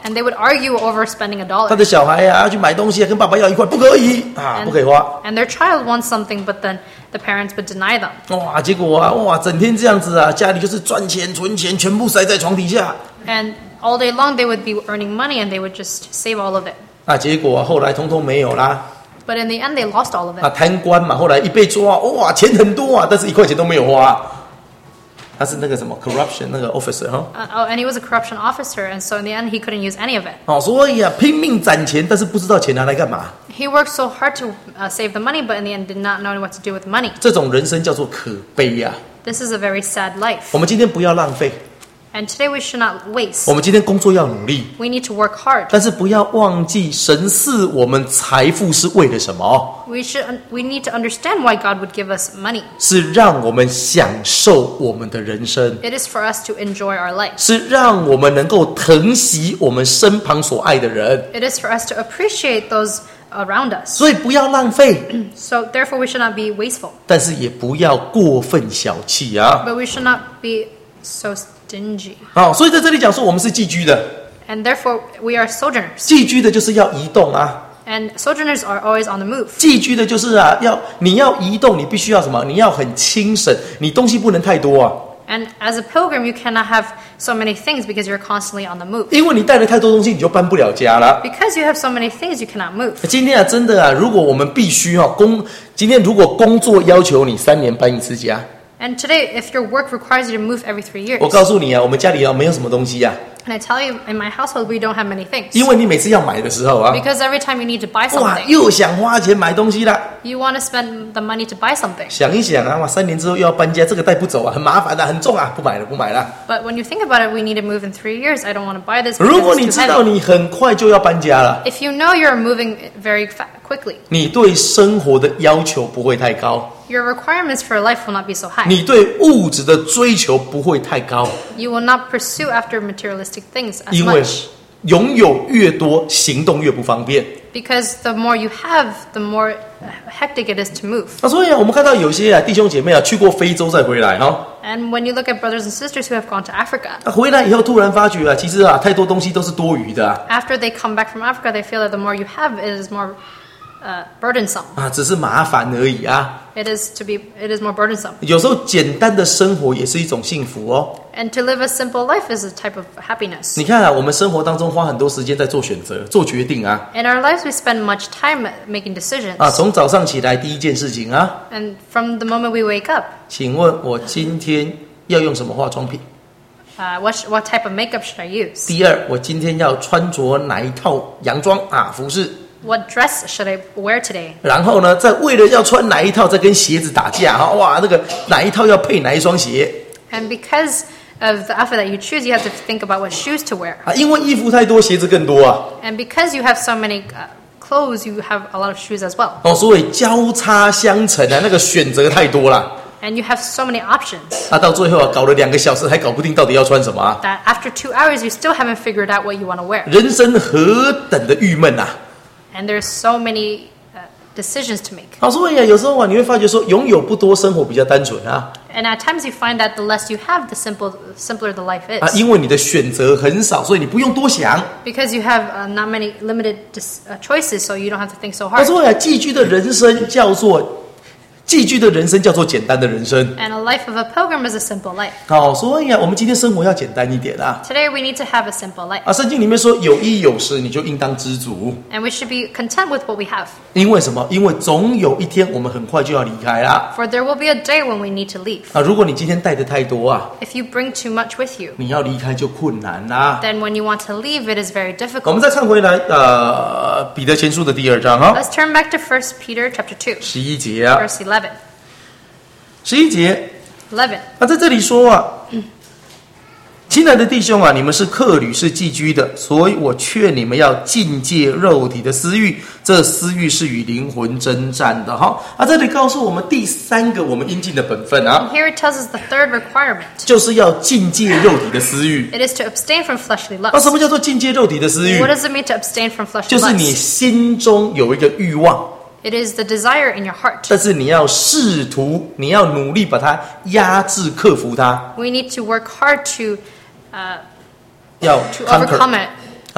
And they would argue over spending a 他 dollar. 的小孩啊要去买东西啊，跟爸爸要一块，不可以啊， And, 不可以花。 and their child wants something, but then the parents would deny them. 哇，结果啊，哇，整天这样子啊，家里就是赚钱、存钱，全部塞在床底下。 And all day long they would be earning money and they would just save all of it. 啊，结果啊，后来通通没有啦。 But in the end, they lost all of 啊， it. 贪官嘛，后来一被抓，哇，钱很多啊，但是一块钱都没有花。他是那个什么 corruption 那个 officer 哈。 Uh, oh, and he was a corruption officer, and so in the end, he couldn't use any of it. 哦，所以啊，拼命攒钱，但是不知道钱拿来干嘛。 He worked so hard to uh, save the money, but in the end, did not know what to do with the money. 这种人生叫做可悲呀、啊。 This is a very sad life. 我们今天不要浪费， And today, we should not waste. 我们今天工作要努力， We need to work hard. 但是不要忘记神赐我们财富是为了什么？ We should. We need to understand why God would give us money. 是让我们享受我们的人生， It is for us to enjoy our life. 是让我们能够疼惜我们身旁所爱的人。 It is for us to appreciate those around us. 所以不要浪费， So therefore, we should not be wasteful, 但是也不要过分小气啊！ but we should not be so stingy. 好、所以在这里讲说我们是寄居的， And therefore, we are sojourners. 寄居的就是要移动啊。 And sojourners are always on the move. 寄居的就是啊，要你要移动，你必须要什么？你要很轻省，你东西不能太多啊， And as a pilgrim, you cannot have so many things because you're constantly on the move. 因为你带了太多东西，你就搬不了家了。 Because you have so many things, you cannot move. 今天啊，真的啊，如果我们必须哈、工，今天如果工作要求你三年搬一次家， And today, if your work requires you to move every three years, 我告诉你啊，我们家里啊没有什么东西呀、 and I tell you, in my household, we don't have many things. 因为你每次要买的时候啊， Because every time you need to buy 哇， something, 又想花钱买东西啦。 you want to spend the money to buy something. 想一想啊，哇，三年之后又要搬家，这个带不走啊，很麻烦的、很重啊，不买了，不买了。 But when you think about it, we need to move in three years. I don't want to buy this 如果 because 你 it's 知 too 道 heavy. 你很快就要搬家了， If you know you're moving very fa- quickly, 你对生活的要求不会太高， your requirements for life will not be so high. 你对物质的追求不会太高， You will not pursue after materialistic things as 因为 much. 拥有越多，行动越不方便。 Because the more you have, the more hectic it is to move. 啊，所以啊，我们看到有些啊弟兄姐妹啊去过非洲再回来哈、哦， And when you look at brothers and sisters who have gone to Africa, 啊回来以后突然发觉啊，其实啊太多东西都是多余的啊， after they come back from Africa, they feel that the more you have, it is more uh, burdensome. 啊只是麻烦而已啊。 It is to be. It is more burdensome. 有时候简单的生活也是一种幸福哦。 And to live a simple life is a type of happiness. 你看啊，我们生活当中花很多时间在做选择、做决定啊。 In our lives, we spend much time making decisions. 啊，从早上起来第一件事情啊， And from the moment we wake up, 请问我今天要用什么化妆品？ uh, what sh- what type of makeup should I use? 第二，我今天要穿着哪一套洋装啊服饰？ What dress should I wear today? 然后呢，再为了要穿哪一套，再跟鞋子打架哈，哇，那个哪一套要配哪一双鞋 And because of the outfit that you choose, you have to think about what shoes to wear. 啊？因为衣服太多，鞋子更多啊。 And because you have so many uh, clothes, you have a lot of shoes as well. 哦，所以交叉相乘啊，那个选择太多了。 And you have so many options 啊，到最后啊，搞了两个小时还搞不定到底要穿什么啊？ that after two hours, you still haven't figured out what you want to wear. 人生何等的郁闷啊！ And there's so many uh, decisions to make. 好，所以啊，有时候啊，你会发觉说，拥有不多，生活比较单纯啊 And at times, you find that the less you have, the simple, simpler the life 啊， is. 因为你的选择很少，所以你不用多想。 Because you have uh, not many limited dis- uh, choices, so you don't have to think so 他 hard. 说呀，寄居的人生叫做寄居的人生叫做简单的人生。 And a life of a pilgrim is a simple life. 好，所以啊，我们今天生活要简单一点啊。 Today, we need to have a simple life. 啊，圣经里面说有衣有食，你就应当知足。 And we should be content with what we have. 因为什么？因为总有一天我们很快就要离开啦。 For there will be a day when we need to leave. 啊，如果你今天带的太多啊， If you bring too much with you, 你要离开就困难啦。 then when you want to leave, it is very 我 difficult. 们再看回来，呃，彼得前书的第二章哈， Let's turn back to First Peter chapter two, 十一节啊， verse eleven. 十一节。 eleven. 啊，在这里说啊，亲爱的弟兄啊，你们是客旅，是寄居的，所以我劝你们要禁戒肉体的私欲，这私欲是与灵魂征战的哈。啊，这里告诉我们第三个我们应尽的本分啊， And here it tells us the third requirement. 就是要禁戒肉体的私欲。 It is to abstain from fleshly 那、什 lust. 么叫做禁戒肉体的私欲？ What does it mean to abstain from 就 fleshly 是你 lust? 心中有一个欲望， It is the desire in your heart. 但是你要试图，你要努力把它压制、克服它， We need to work hard to uh, 要 to overcome conquer it. 啊。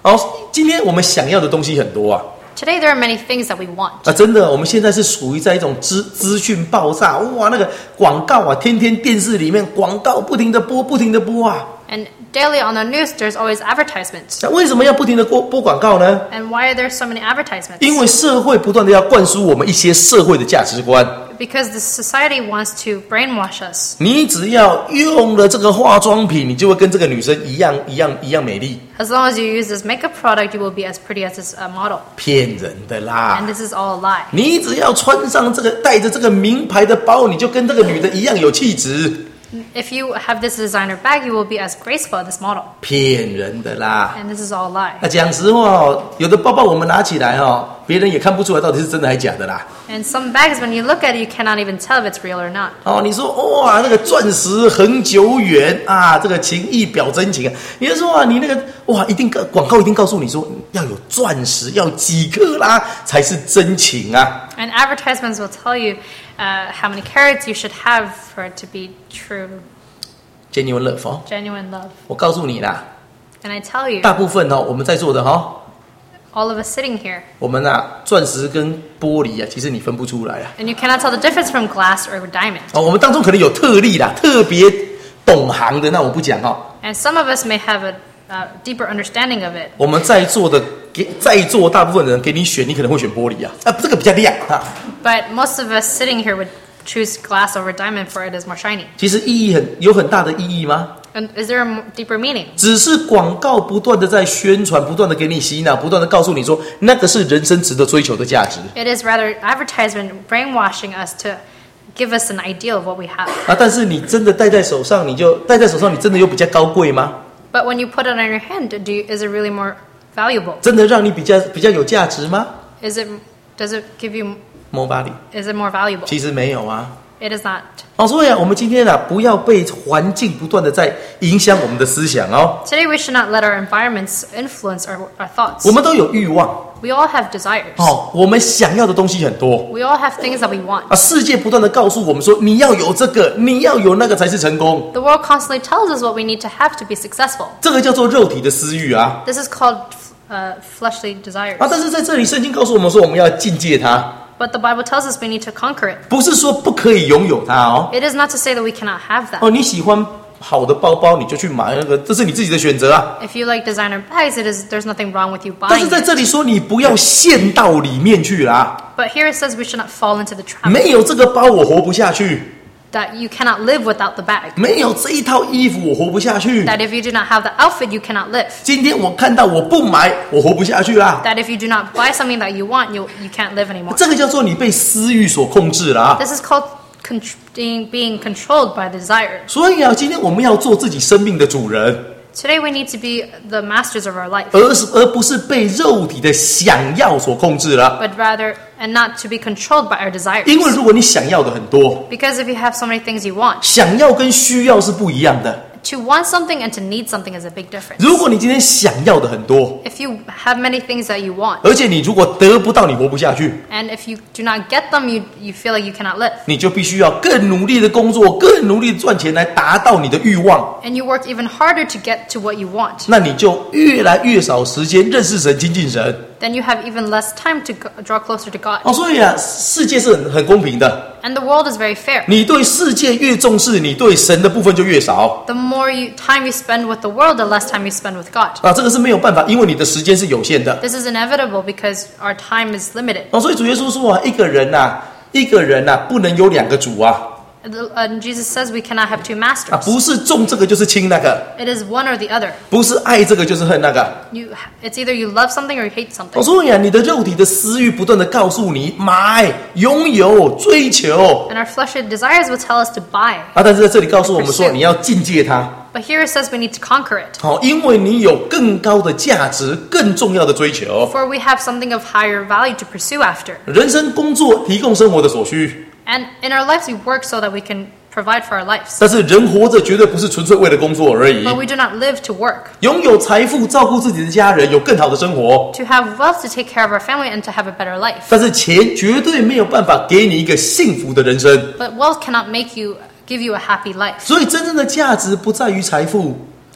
好，今天我们想要的东西很多啊。 Today there are many things that we want. 啊，真的，我们现在是属于在一种资资讯爆炸，哇，那个广告啊，天天电视里面广告不停的播，不停的播啊。 And daily on the news, there's always advertisements. 那为什么要不停的播播广告呢？ And why are there so many advertisements? 因为社会不断的要灌输我们一些社会的价值观。 Because the society wants to brainwash us. 你只要用了这个化妆品，你就会跟这个女生一样一样一样美丽。 As long as you use this makeup product, you will be as pretty as this uh, model. 骗人的啦！ And this is all a lie. 你只要穿上这个带着这个名牌的包，你就跟这个女的一样有气质。 If you have this designer bag, you will be as graceful as this model. 骗人的啦！ And this is all a lie. 啊，讲实话哦，有的包包我们拿起来哦，别人也看不出来到底是真的还是假的啦。 And some bags, when you look at it, you cannot even tell if it's real or not. 哦，你说哇，那个钻石恒久远啊，这个情意表真情啊。你就说啊，你那个哇，一定广告一定告诉你说要有钻石，要几克拉才是真情啊。 And advertisements will tell you uh, how many carats you should have for it to be true, Genuine love 哦， genuine love. 我告诉你啦， And I tell you, 大部分哦，我们在座的哈、哦， all of us sitting here, 我们啊，钻石跟玻璃啊，其实你分不出来啊。 and you cannot tell the difference from glass or diamond. 哦，我们当中可能有特例啦，特别懂行的，那我不讲哦。 And some of us may have a uh, deeper understanding of it. 我们在座的给在座大部分人给你选，你可能会选玻璃啊，啊，这个比较亮啊。 But most of us sitting here would choose glass over diamond for it is more shiny. 其实意义很有很大的意义吗？ And is there a more deeper meaning? 只是广告不断的在宣传，不断的给你洗脑，不断的告诉你说那个是人生值得追求的价值 It is rather advertisement brainwashing us to give us an idea of what we have. 啊。但是你真的戴在手上，你就戴在手上，你真的有比较高贵吗？ But when you put it on your hand, do you, is it really more valuable? 真的让你比较比较有价值吗 Is it does it give you ？More value， is it more valuable? 其实没有啊。 It is not. 哦，所以啊，我们今天啊，不要被环境不断的在影响我们的思想哦。 Today we should not let our environments influence our, our thoughts. 我们都有欲望 We all have desires. 哦，我们想要的东西很多 We all have things that we want. 啊。世界不断的告诉我们说，你要有这个，你要有那个才是成功。 The world constantly tells us what we need to have to be successful. 这个叫做肉体的私欲啊 This is called uh, fleshly desires. 啊！但是在这里，圣经告诉我们说，我们要境界它， But the Bible tells us we need to conquer it. 不是说不可以拥有它哦。 It is not to say that we cannot have that. 哦，你喜欢好的包包，你就去买那个，这是你自己的选择啊。 If you like designer bags, it is there's nothing wrong with you 但是 buying 在 it. 这里说，你不要陷到里面去啦。 But here it says we should not fall into the trap. 没有这个包，我活不下去。 That you cannot live without the bag. 没有这一套衣服，我活不下去。 That if you do not have the outfit, you cannot live. 今天我看到我不买，我活不下去啦。 That if you do not buy something that you want, you you can't live anymore. 这个叫做你被私欲所控制啦。 This is called con- being, being controlled by desire. 所以啊，今天我们要做自己生命的主人， Today we need to be the masters of our life, 而是而不是被肉体的想要所控制了。 but rather and not to be controlled by our desires. 因为如果你想要的很多， Because if you have so many things you want, 想要跟需要是不一样的。 to want something and to need something is a big difference. 如果你今天想要的很多， If you have many things that you want, 而且你如果得不到，你活不下去， and if you do not get them, you, you feel like you cannot live. 你就必须要更努力的工作，更努力的赚钱来达到你的欲望。 And you work even harder to get to what you want. 那你就越来越少时间认识神、亲近神。 Then you have even less time to go, draw closer to God. 哦，所以啊，世界是很很公平的。 And the world is very fair. 你对世界越重视，你对神的部分就越少。 The more you, time you spend with the world, the less time you spend with God. 啊，这个是没有办法，因为你的时间是有限的。 This is inevitable because our time is limited. 哦，所以主耶稣说啊，一个人呐、啊，一个人呐、啊，不能有两个主啊。 And Jesus says we cannot have two 啊， masters. 不是重这个就是轻那个， It is one or the other. 不是爱这个就是恨那个。 You, it's either you love something or you hate 我 something. 说呀，你的肉体的私欲不断的告诉你买、拥有、追求 And our fleshly desires will tell us to buy. 啊，但是在这里告诉我们说， Pursue. 你要境界它。 But here it says we need to conquer it. 好，因为你有更高的价值、更重要的追求。 For we have something of higher value to pursue after. 人生、工作提供生活的所需， And in our lives we work so that we can provide for our lives. 但是人活着绝对不是纯粹为了工作而已。 But we do not live to work. 拥有财富、照顾自己的家人，有更好的生活， To have wealth to take care of our family and to have a better life. 但是钱绝对没有办法给你一个幸福的人生。 But wealth cannot make you give you a happy life. 所以真正的价值不在于财富，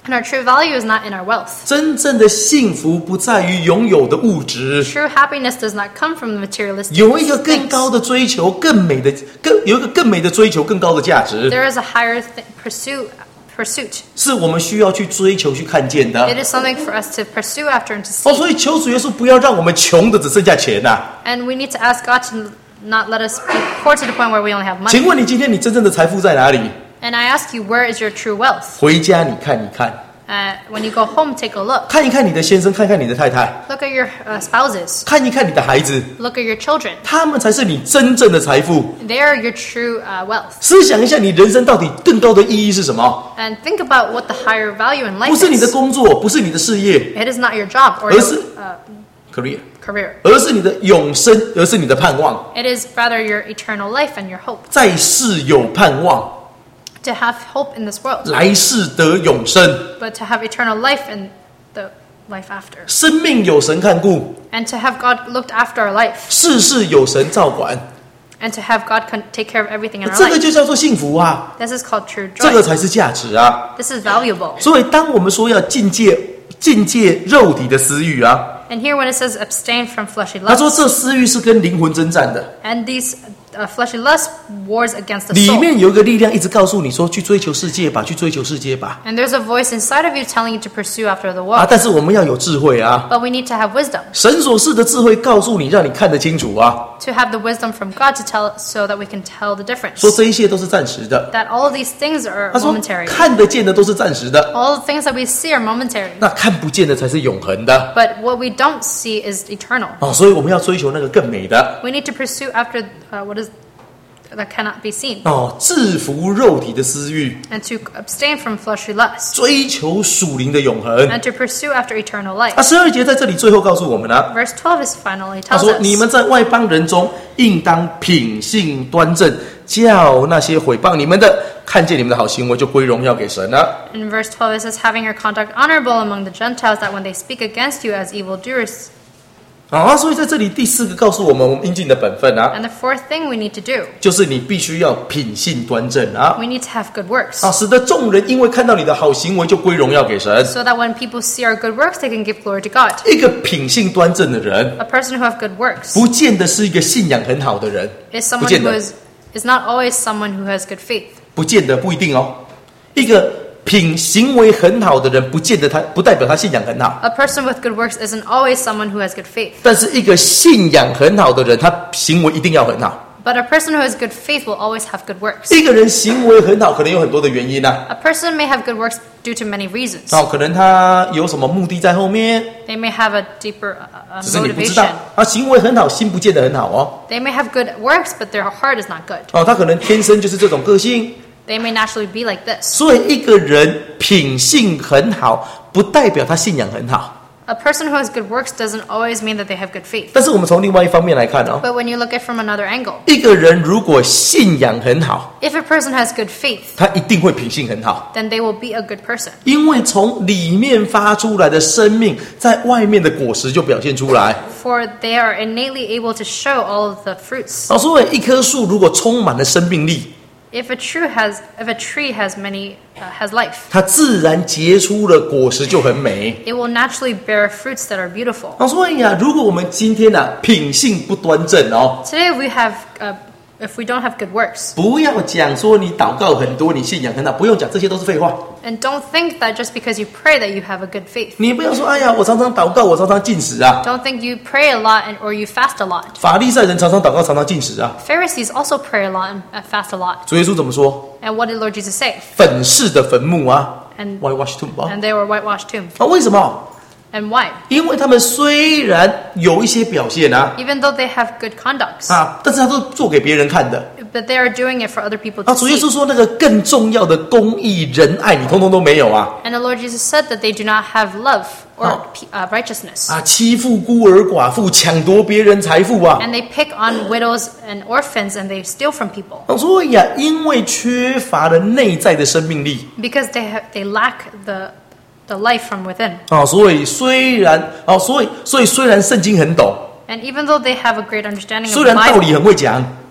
And our true value is not in our wealth. 真正的幸福不在于拥有的物质， True happiness does not come from the materialistic 有一个更 things. 高的追求，更美的，更有一个更美的追求，更高的价值， There is a higher th- pursuit, pursuit. 是我们需要去追求、去看见的。 It is something for us to pursue after and to 哦， see. 所以求主耶稣不要让我们穷的只剩下钱呐、啊。 And we need to ask God to not let us be poor to the point where we only have 请 money. 问你今天你真正的财富在哪里？ And I ask you, where is your true wealth? 回家你看一看， Uh, when you go home, take a look. 看一看你的先生，看看你的太太， Look at your uh, spouses. 看一看你的孩子， Look at your children. 他们才是你真正的财富。 They are your true uh, wealth. 思想一下，你人生到底更高的意义是什么？ And think about what the higher value in 不 life 是你的 is. 工作，不是你的事业 It is not your job or 而是 your uh, career， career. 而是你的永生，而是你的盼望。 It is rather your eternal life and your hope. 在世有盼望， To have hope in this world, 来世得永生。 but to have eternal life in the life after. 生命有神看顾， And to have God looked after our life. 事事有神照管， And to have God con- take care of everything in our 这个 life. 就叫做幸福啊！ This is called true 这个 joy. 才是价值啊！ This is valuable. 所以，当我们说要境界境界肉体的私欲啊， And here when it says abstain from fleshy 他说 lusts, 这私欲是跟灵魂征战的， and these uh, fleshy lusts wars against the 里 soul. 面有一个力量一直告诉你说去追求世界吧，去追求世界吧 And there's a voice inside of you telling you to pursue after the 啊！ world. 但是我们要有智慧啊， But we need to have wisdom. 神所赐的智慧告诉你，让你看得清楚啊， To have the wisdom from God to tell so that we can tell the difference. 说这一切都是暂时的。 That all of these things are 他说 momentary. 看得见的都是暂时的， All the things that we see are momentary. 那看不见的才是永恒的 But what we don't see is eternal. 哦。所以我们要追求那个更美的 We need to pursue after uh, what is that cannot be seen. 哦，制服肉体的私欲， And to abstain from fleshly lust. 追求属灵的永恒。 And to pursue after eternal life. 那十二节在这里最后告诉我们了、 Verse twelve is finally 他 tells 说：“ us. 你们在外邦人中，应当品性端正，叫那些毁谤你们的，看见你们的好行为，就归荣耀给神了。 In verse twelve it says, having your conduct honorable among the Gentiles, that when they speak against you as evildoers. ” 啊，所以在这里第四个告诉我们，我们应尽的本分啊， And the fourth thing we need to do, 就是你必须要品性端正啊， we need to have good works. 啊，使得众人因为看到你的好行为，就归荣耀给神。 So that when people see our good works, they can give glory to God. 一个品性端正的人， A person who has good works 不见得是一个信仰很好的人， is 不 someone 见 who 得， is, is not always someone who has good faith. 不见得，不一定哦。一个品行为很好的人，不见得他不代表他信仰很好。 A person with good works isn't always someone who has good faith. 但是一个信仰很好的人，他行为一定要很好。 But a person who has good faith will always have good works. 一个人行为很好，可能有很多的原因啊。 A person may have good works due to many reasons. 哦，可能他有什么目的在后面， They may have a deeper uh, 只是你不知道 motivation. 啊。行为很好，心不见得很好哦。 They may have good works, but their heart is not good. 哦，他可能天生就是这种个性。 They may naturally be like this. 所以一个人品性很好，不代表他信仰很好。 A person who has good works doesn't always mean that they have good faith. 但是我们从另外一方面来看哦， But when you look at it from another angle, 一个人如果信仰很好， if a person has good faith, 他一定会品性很好， then they will be a good person. 因为从里面发出来的生命，在外面的果实就表现出来。 For they are innately able to show all of the fruits. 哦，所以一棵树如果充满了生命力， If a tree has, if a tree has many, uh, has life, 它自然结出了果实就很美。 it will naturally bear fruits that are beautiful. 哦，所以啊，如果我们今天啊品性不端正哦， Today we have, uh, if we don't have good works, 不要讲说你祷告很多，你信仰很好，不用讲，这些都是废话。 and don't think that just because you pray that you have a good faith. 你不要说，哎呀，我常常祷告，我常常禁食啊。 Don't think you pray a lot and, or you fast a lot. 法利赛人常常祷告，常常禁食啊。 Pharisees also pray a lot and uh, fast a lot. 主耶稣怎么说？ And what did Lord Jesus say? 粉饰的坟墓啊 And ，whitewash tomb 啊。 and they were whitewashed tombs. 啊，为什么？ And why? 因为他们虽然有一些表现啊 Even though they have good conducts, 啊，但是他都做给别人看的。 but they are doing it for other people 啊， to 主耶 see. 稣说那个更重要的公义、仁爱，你通通都没有啊。 And the Lord Jesus said that they do not have love or Oh. pe- uh, righteousness. 啊，欺负孤儿寡妇，抢夺别人财富啊。 And they pick on widows and orphans and they steal from people 啊，所以啊，因为缺乏了内在的生命力 because they have, they lack the the life from within. 啊，所以虽然哦，所以所以虽然圣经很懂， And even though they have a great understanding of 虽 the 然道理 Bible, 很会讲，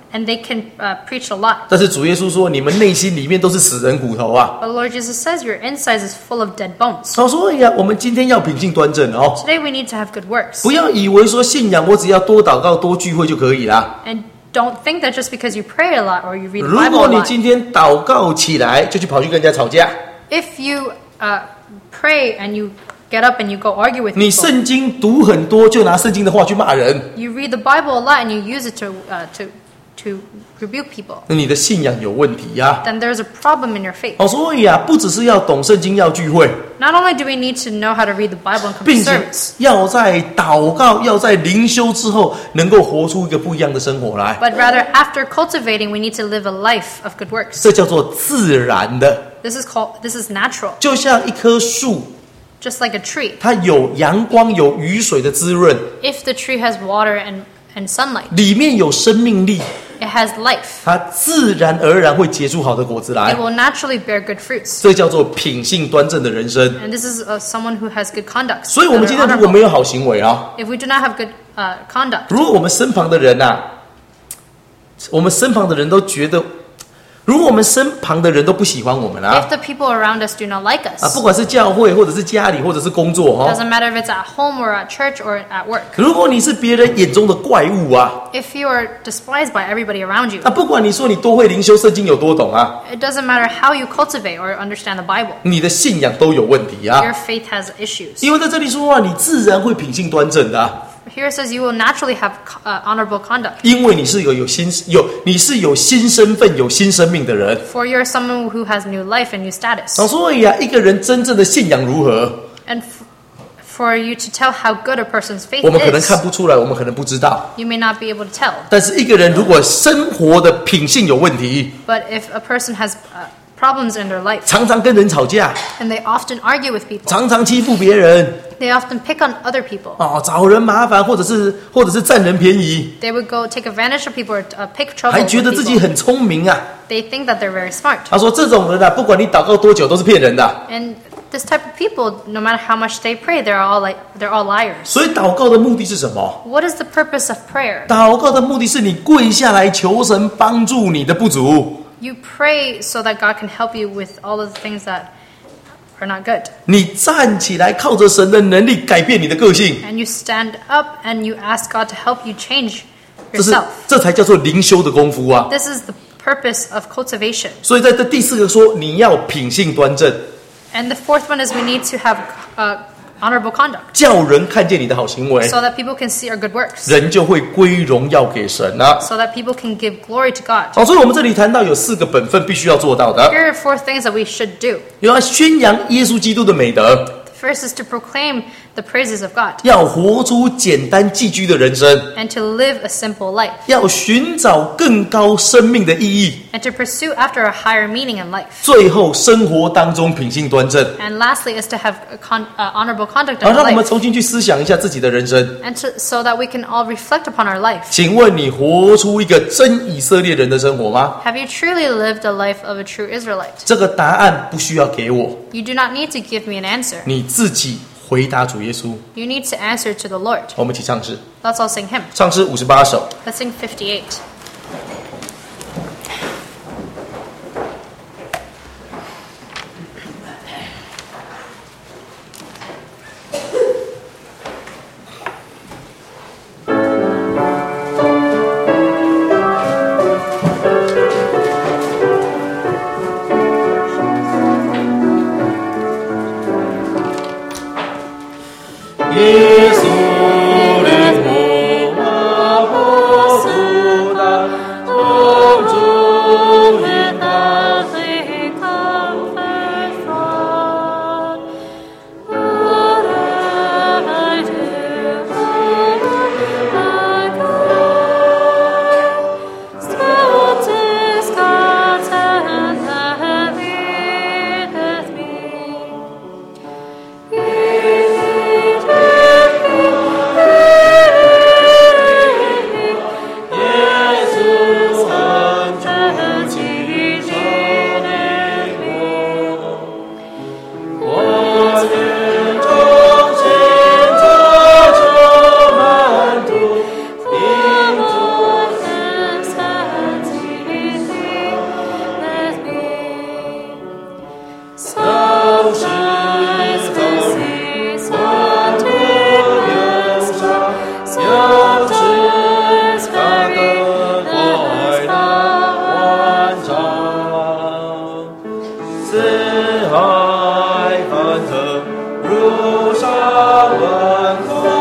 and they can uh, preach a lot. 但是主耶稣说，你们内心里面都是死人骨头啊。 But Lord Jesus says your inside is full of dead bones. 好，所以啊，我们今天要品性端正哦， Today we need to have good works. 不要以为说信仰我只要多祷告、多聚会就可以啦。 And don't think that just because you pray a lot or you read the 如 Bible 果 a 你 lot, 今天祷告起来，就去跑去跟人家吵架， if you uh, pray and you get up and you go argue with 你 people, 圣经读很多，就拿圣经的话去骂人， you read the Bible a lot and you use it to uh, to to rebuke people, 那你的信仰有问题呀、 then there's a problem in your faith. 哦，所以啊，不只是要懂圣经，要聚会， Not only do we need to know how to read the Bible and come to 并且 service, 要在祷告、要在灵修之后，能够活出一个不一样的生活来。 but rather after cultivating, we need to live a life of good works. 这叫做自然的， This is called this is natural, 就像一棵树， just like a tree. 它有阳光、有雨水的滋润， If the tree has water and, and sunlight, 里面有生命力， it has life. 它自然而然会结出好的果子来 It。will naturally bear good fruits. 这叫做品性端正的人生。 And this is uh, someone who has good conduct. 所以，我们 that 今 are 天如果 honorable. 没有好行为啊， If we do not have good uh, conduct, 如果我们身旁的人呐、啊，我们身旁的人都觉得，如果我们身旁的人都不喜欢我们啊 if，the people around us do not like 啊， us, 不管是教会或者是家里或者是工作哈、 doesn't matter if it's at home or at church or at work. 如果你是别人眼中的怪物啊， If you are despised by everybody around you, 啊，不管你说你多会灵修，圣经有多懂啊， it doesn't matter how you cultivate or understand the Bible. 你的信仰都有问题啊。 Your faith has issues. 因为在这里说啊，你自然会品性端正的、啊， Here it says you will naturally have uh, honorable conduct. 因为你是有有新有你是有新身份、有新生命的人。 For you're someone who has new life and new status. 啊，所以啊，一个人真正的信仰如何， And f- for you to tell how good a person's faith 我们可能 is, 看不出来，我们可能不知道。 you may not be able to tell. 但是一个人如果生活的品性有问题， But if a person has uh, problems in their life 常常跟人吵架， and they often argue with people, 常常欺负别人， they often pick on other people. 哦，找人麻烦，或者是或者是占人便宜， They would go take advantage of people or uh, pick trouble 还 with 觉得自己 people. 很聪明啊。 They think that they're very smart. 他说这种人啊，不管你祷告多久，都是骗人的。 And this type of people, no matter how much they pray, they're all like they're all liars. 所以祷告的目的是什么？ What is the purpose of prayer? 祷告的目的是你跪下来求神帮助你的不足， You pray so that God can help you with all of the things that are not good. 你站起来靠着神的能力改变你的个性， And you stand up and you ask God to help you change 这是 yourself. 这才叫做灵修的功夫啊。 This is the purpose of cultivation. 所以在这第四个说，你要品性端正， And the fourth one is we need to have uh, honorable conduct 叫人看见你的好行为， so that people can see our good works, 人就会归荣耀给神啊。 so that people can give glory to God. 好，所以我们这里谈到有四个本分必须要做到的， Here are four things that we should do. 要宣扬耶稣基督的美德， The first is to proclaim the praises of God 要活出简单寄居的人生， and to live a simple life 要寻找更高生命的意义， and to pursue after a higher meaning in life. 最后生活当中品性端正。 And lastly is to have a con- uh, honorable conduct 好， in 让 our 我们 life 重新去思想一下自己的人生。 and to, so that we can all reflect upon our life. 请问你活出一个真以色列人的生活吗？ Have you truly lived the life of a true Israelite? 这个答案不需要给我， You do not need to give me an answer. 你自己回答主耶稣。 You need to answer to the Lord. 我们一起唱诗， Let's all sing hymn. 唱诗五十八首。 Let's sing fifty-eight. 예수를 모아 보수다 当时走路万国忧伤，要知他的快乐万丈。四海翻腾，如上万国。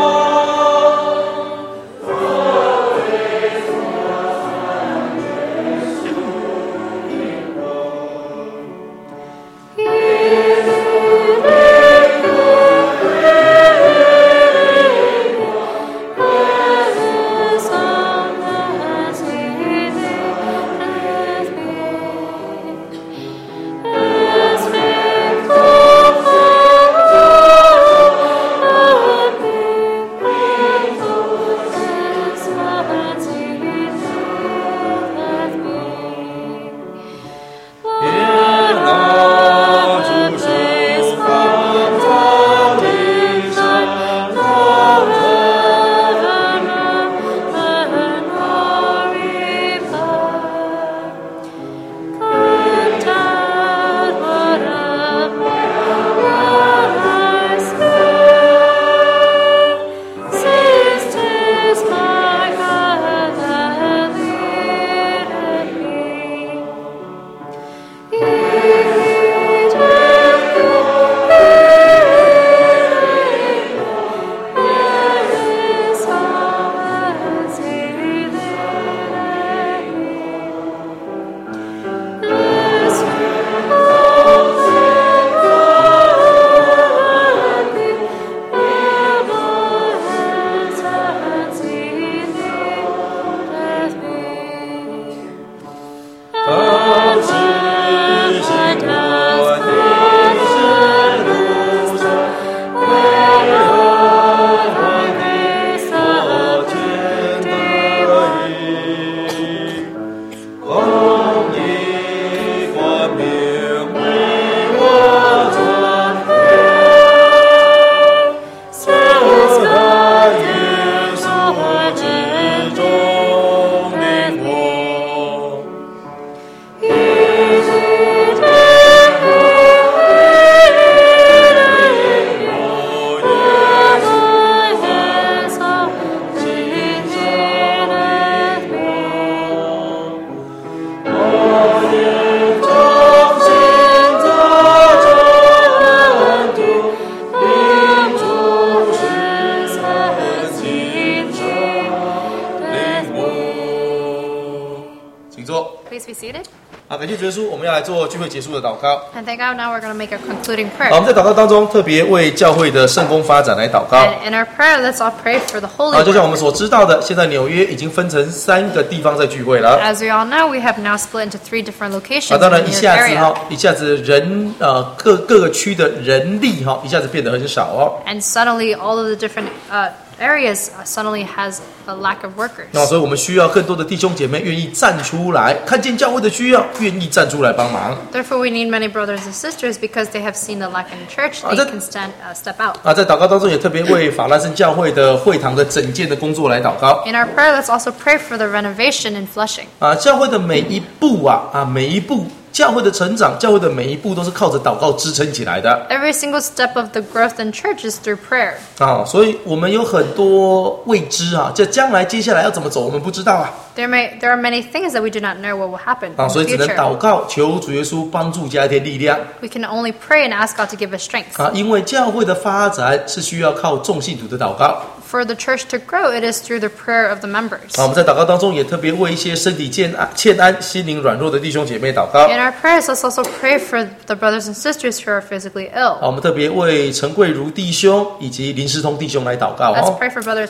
Please be seated. 好，感谢主耶稣，我们要来做聚会结束的祷告。 And thank God, now we're going to make a concluding 好，我 prayer. 们在祷告当中特别为教会的圣工发展来祷告。 And in our prayer, let's all pray for the 好， holy 就像我们 work. 所知道的，现在纽约已经分成三个地方在聚会了。 As we all know, we have now split into three different 啊， locations 当 in the 然一 New York 下子 area. 哈，一下子人呃各各个区的人力哈，一下子变得很少哦。 And suddenly, all of the different uh, areas uh, suddenly has a lack of workers. 那所以我们需要更多的弟兄姐妹愿意站出来，看见教会的需要，愿意站出来帮忙。 Therefore, we need many brothers and sisters because they have seen the lack in the church. Ah, They that- can stand, uh, step out. 啊，在祷告当中也特别为法兰森教会的会堂的整建的工作来祷告。 In our prayer, let's also pray for the renovation in Flushing. 啊，教会的每一步啊啊，每一步教会的成长，教会的每一步都是靠着祷告支撑起来的 Every single step of the growth in church is through prayer. 啊，所以我们有很多未知啊，这将来接下来要怎么走，我们不知道啊 There may there are many things that we do not know what will happen 啊， in 所以 the 只能 future. 祷告，求主耶稣帮助加一点力量 We can only pray and ask God to give us strength. 啊，因为教会的发展是需要靠众信徒的祷告 For the church to grow, it is through the prayer of the members. 啊。我们在祷告当中也特别为一些身体健安、欠安、心灵软弱的弟兄姐妹祷告 In our prayers, let's also pray for the brothers and sisters who are physically 啊。 ill. 我们特别为陈桂如弟兄以及林世通弟兄来祷告 Let's 哦， pray for brother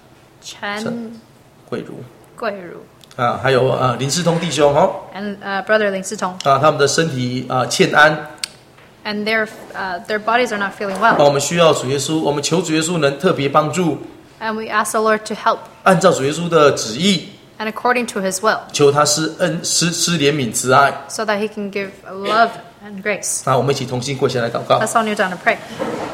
Chen 桂如 Guiru 啊，还有呃林世通弟兄哦 and uh, brother Ling Sitong. 啊，他们的身体啊欠安。 And their uh, their bodies are not feeling 那 well. 我们需要主耶稣，我们求主耶稣能特别帮助， And we ask the Lord to help 按照主耶稣的旨意， and according to his will, 求他施恩、施施怜悯、慈爱。 so that he can give love and grace. 那我们一起同心跪下来祷告。 Let's all kneel down and pray.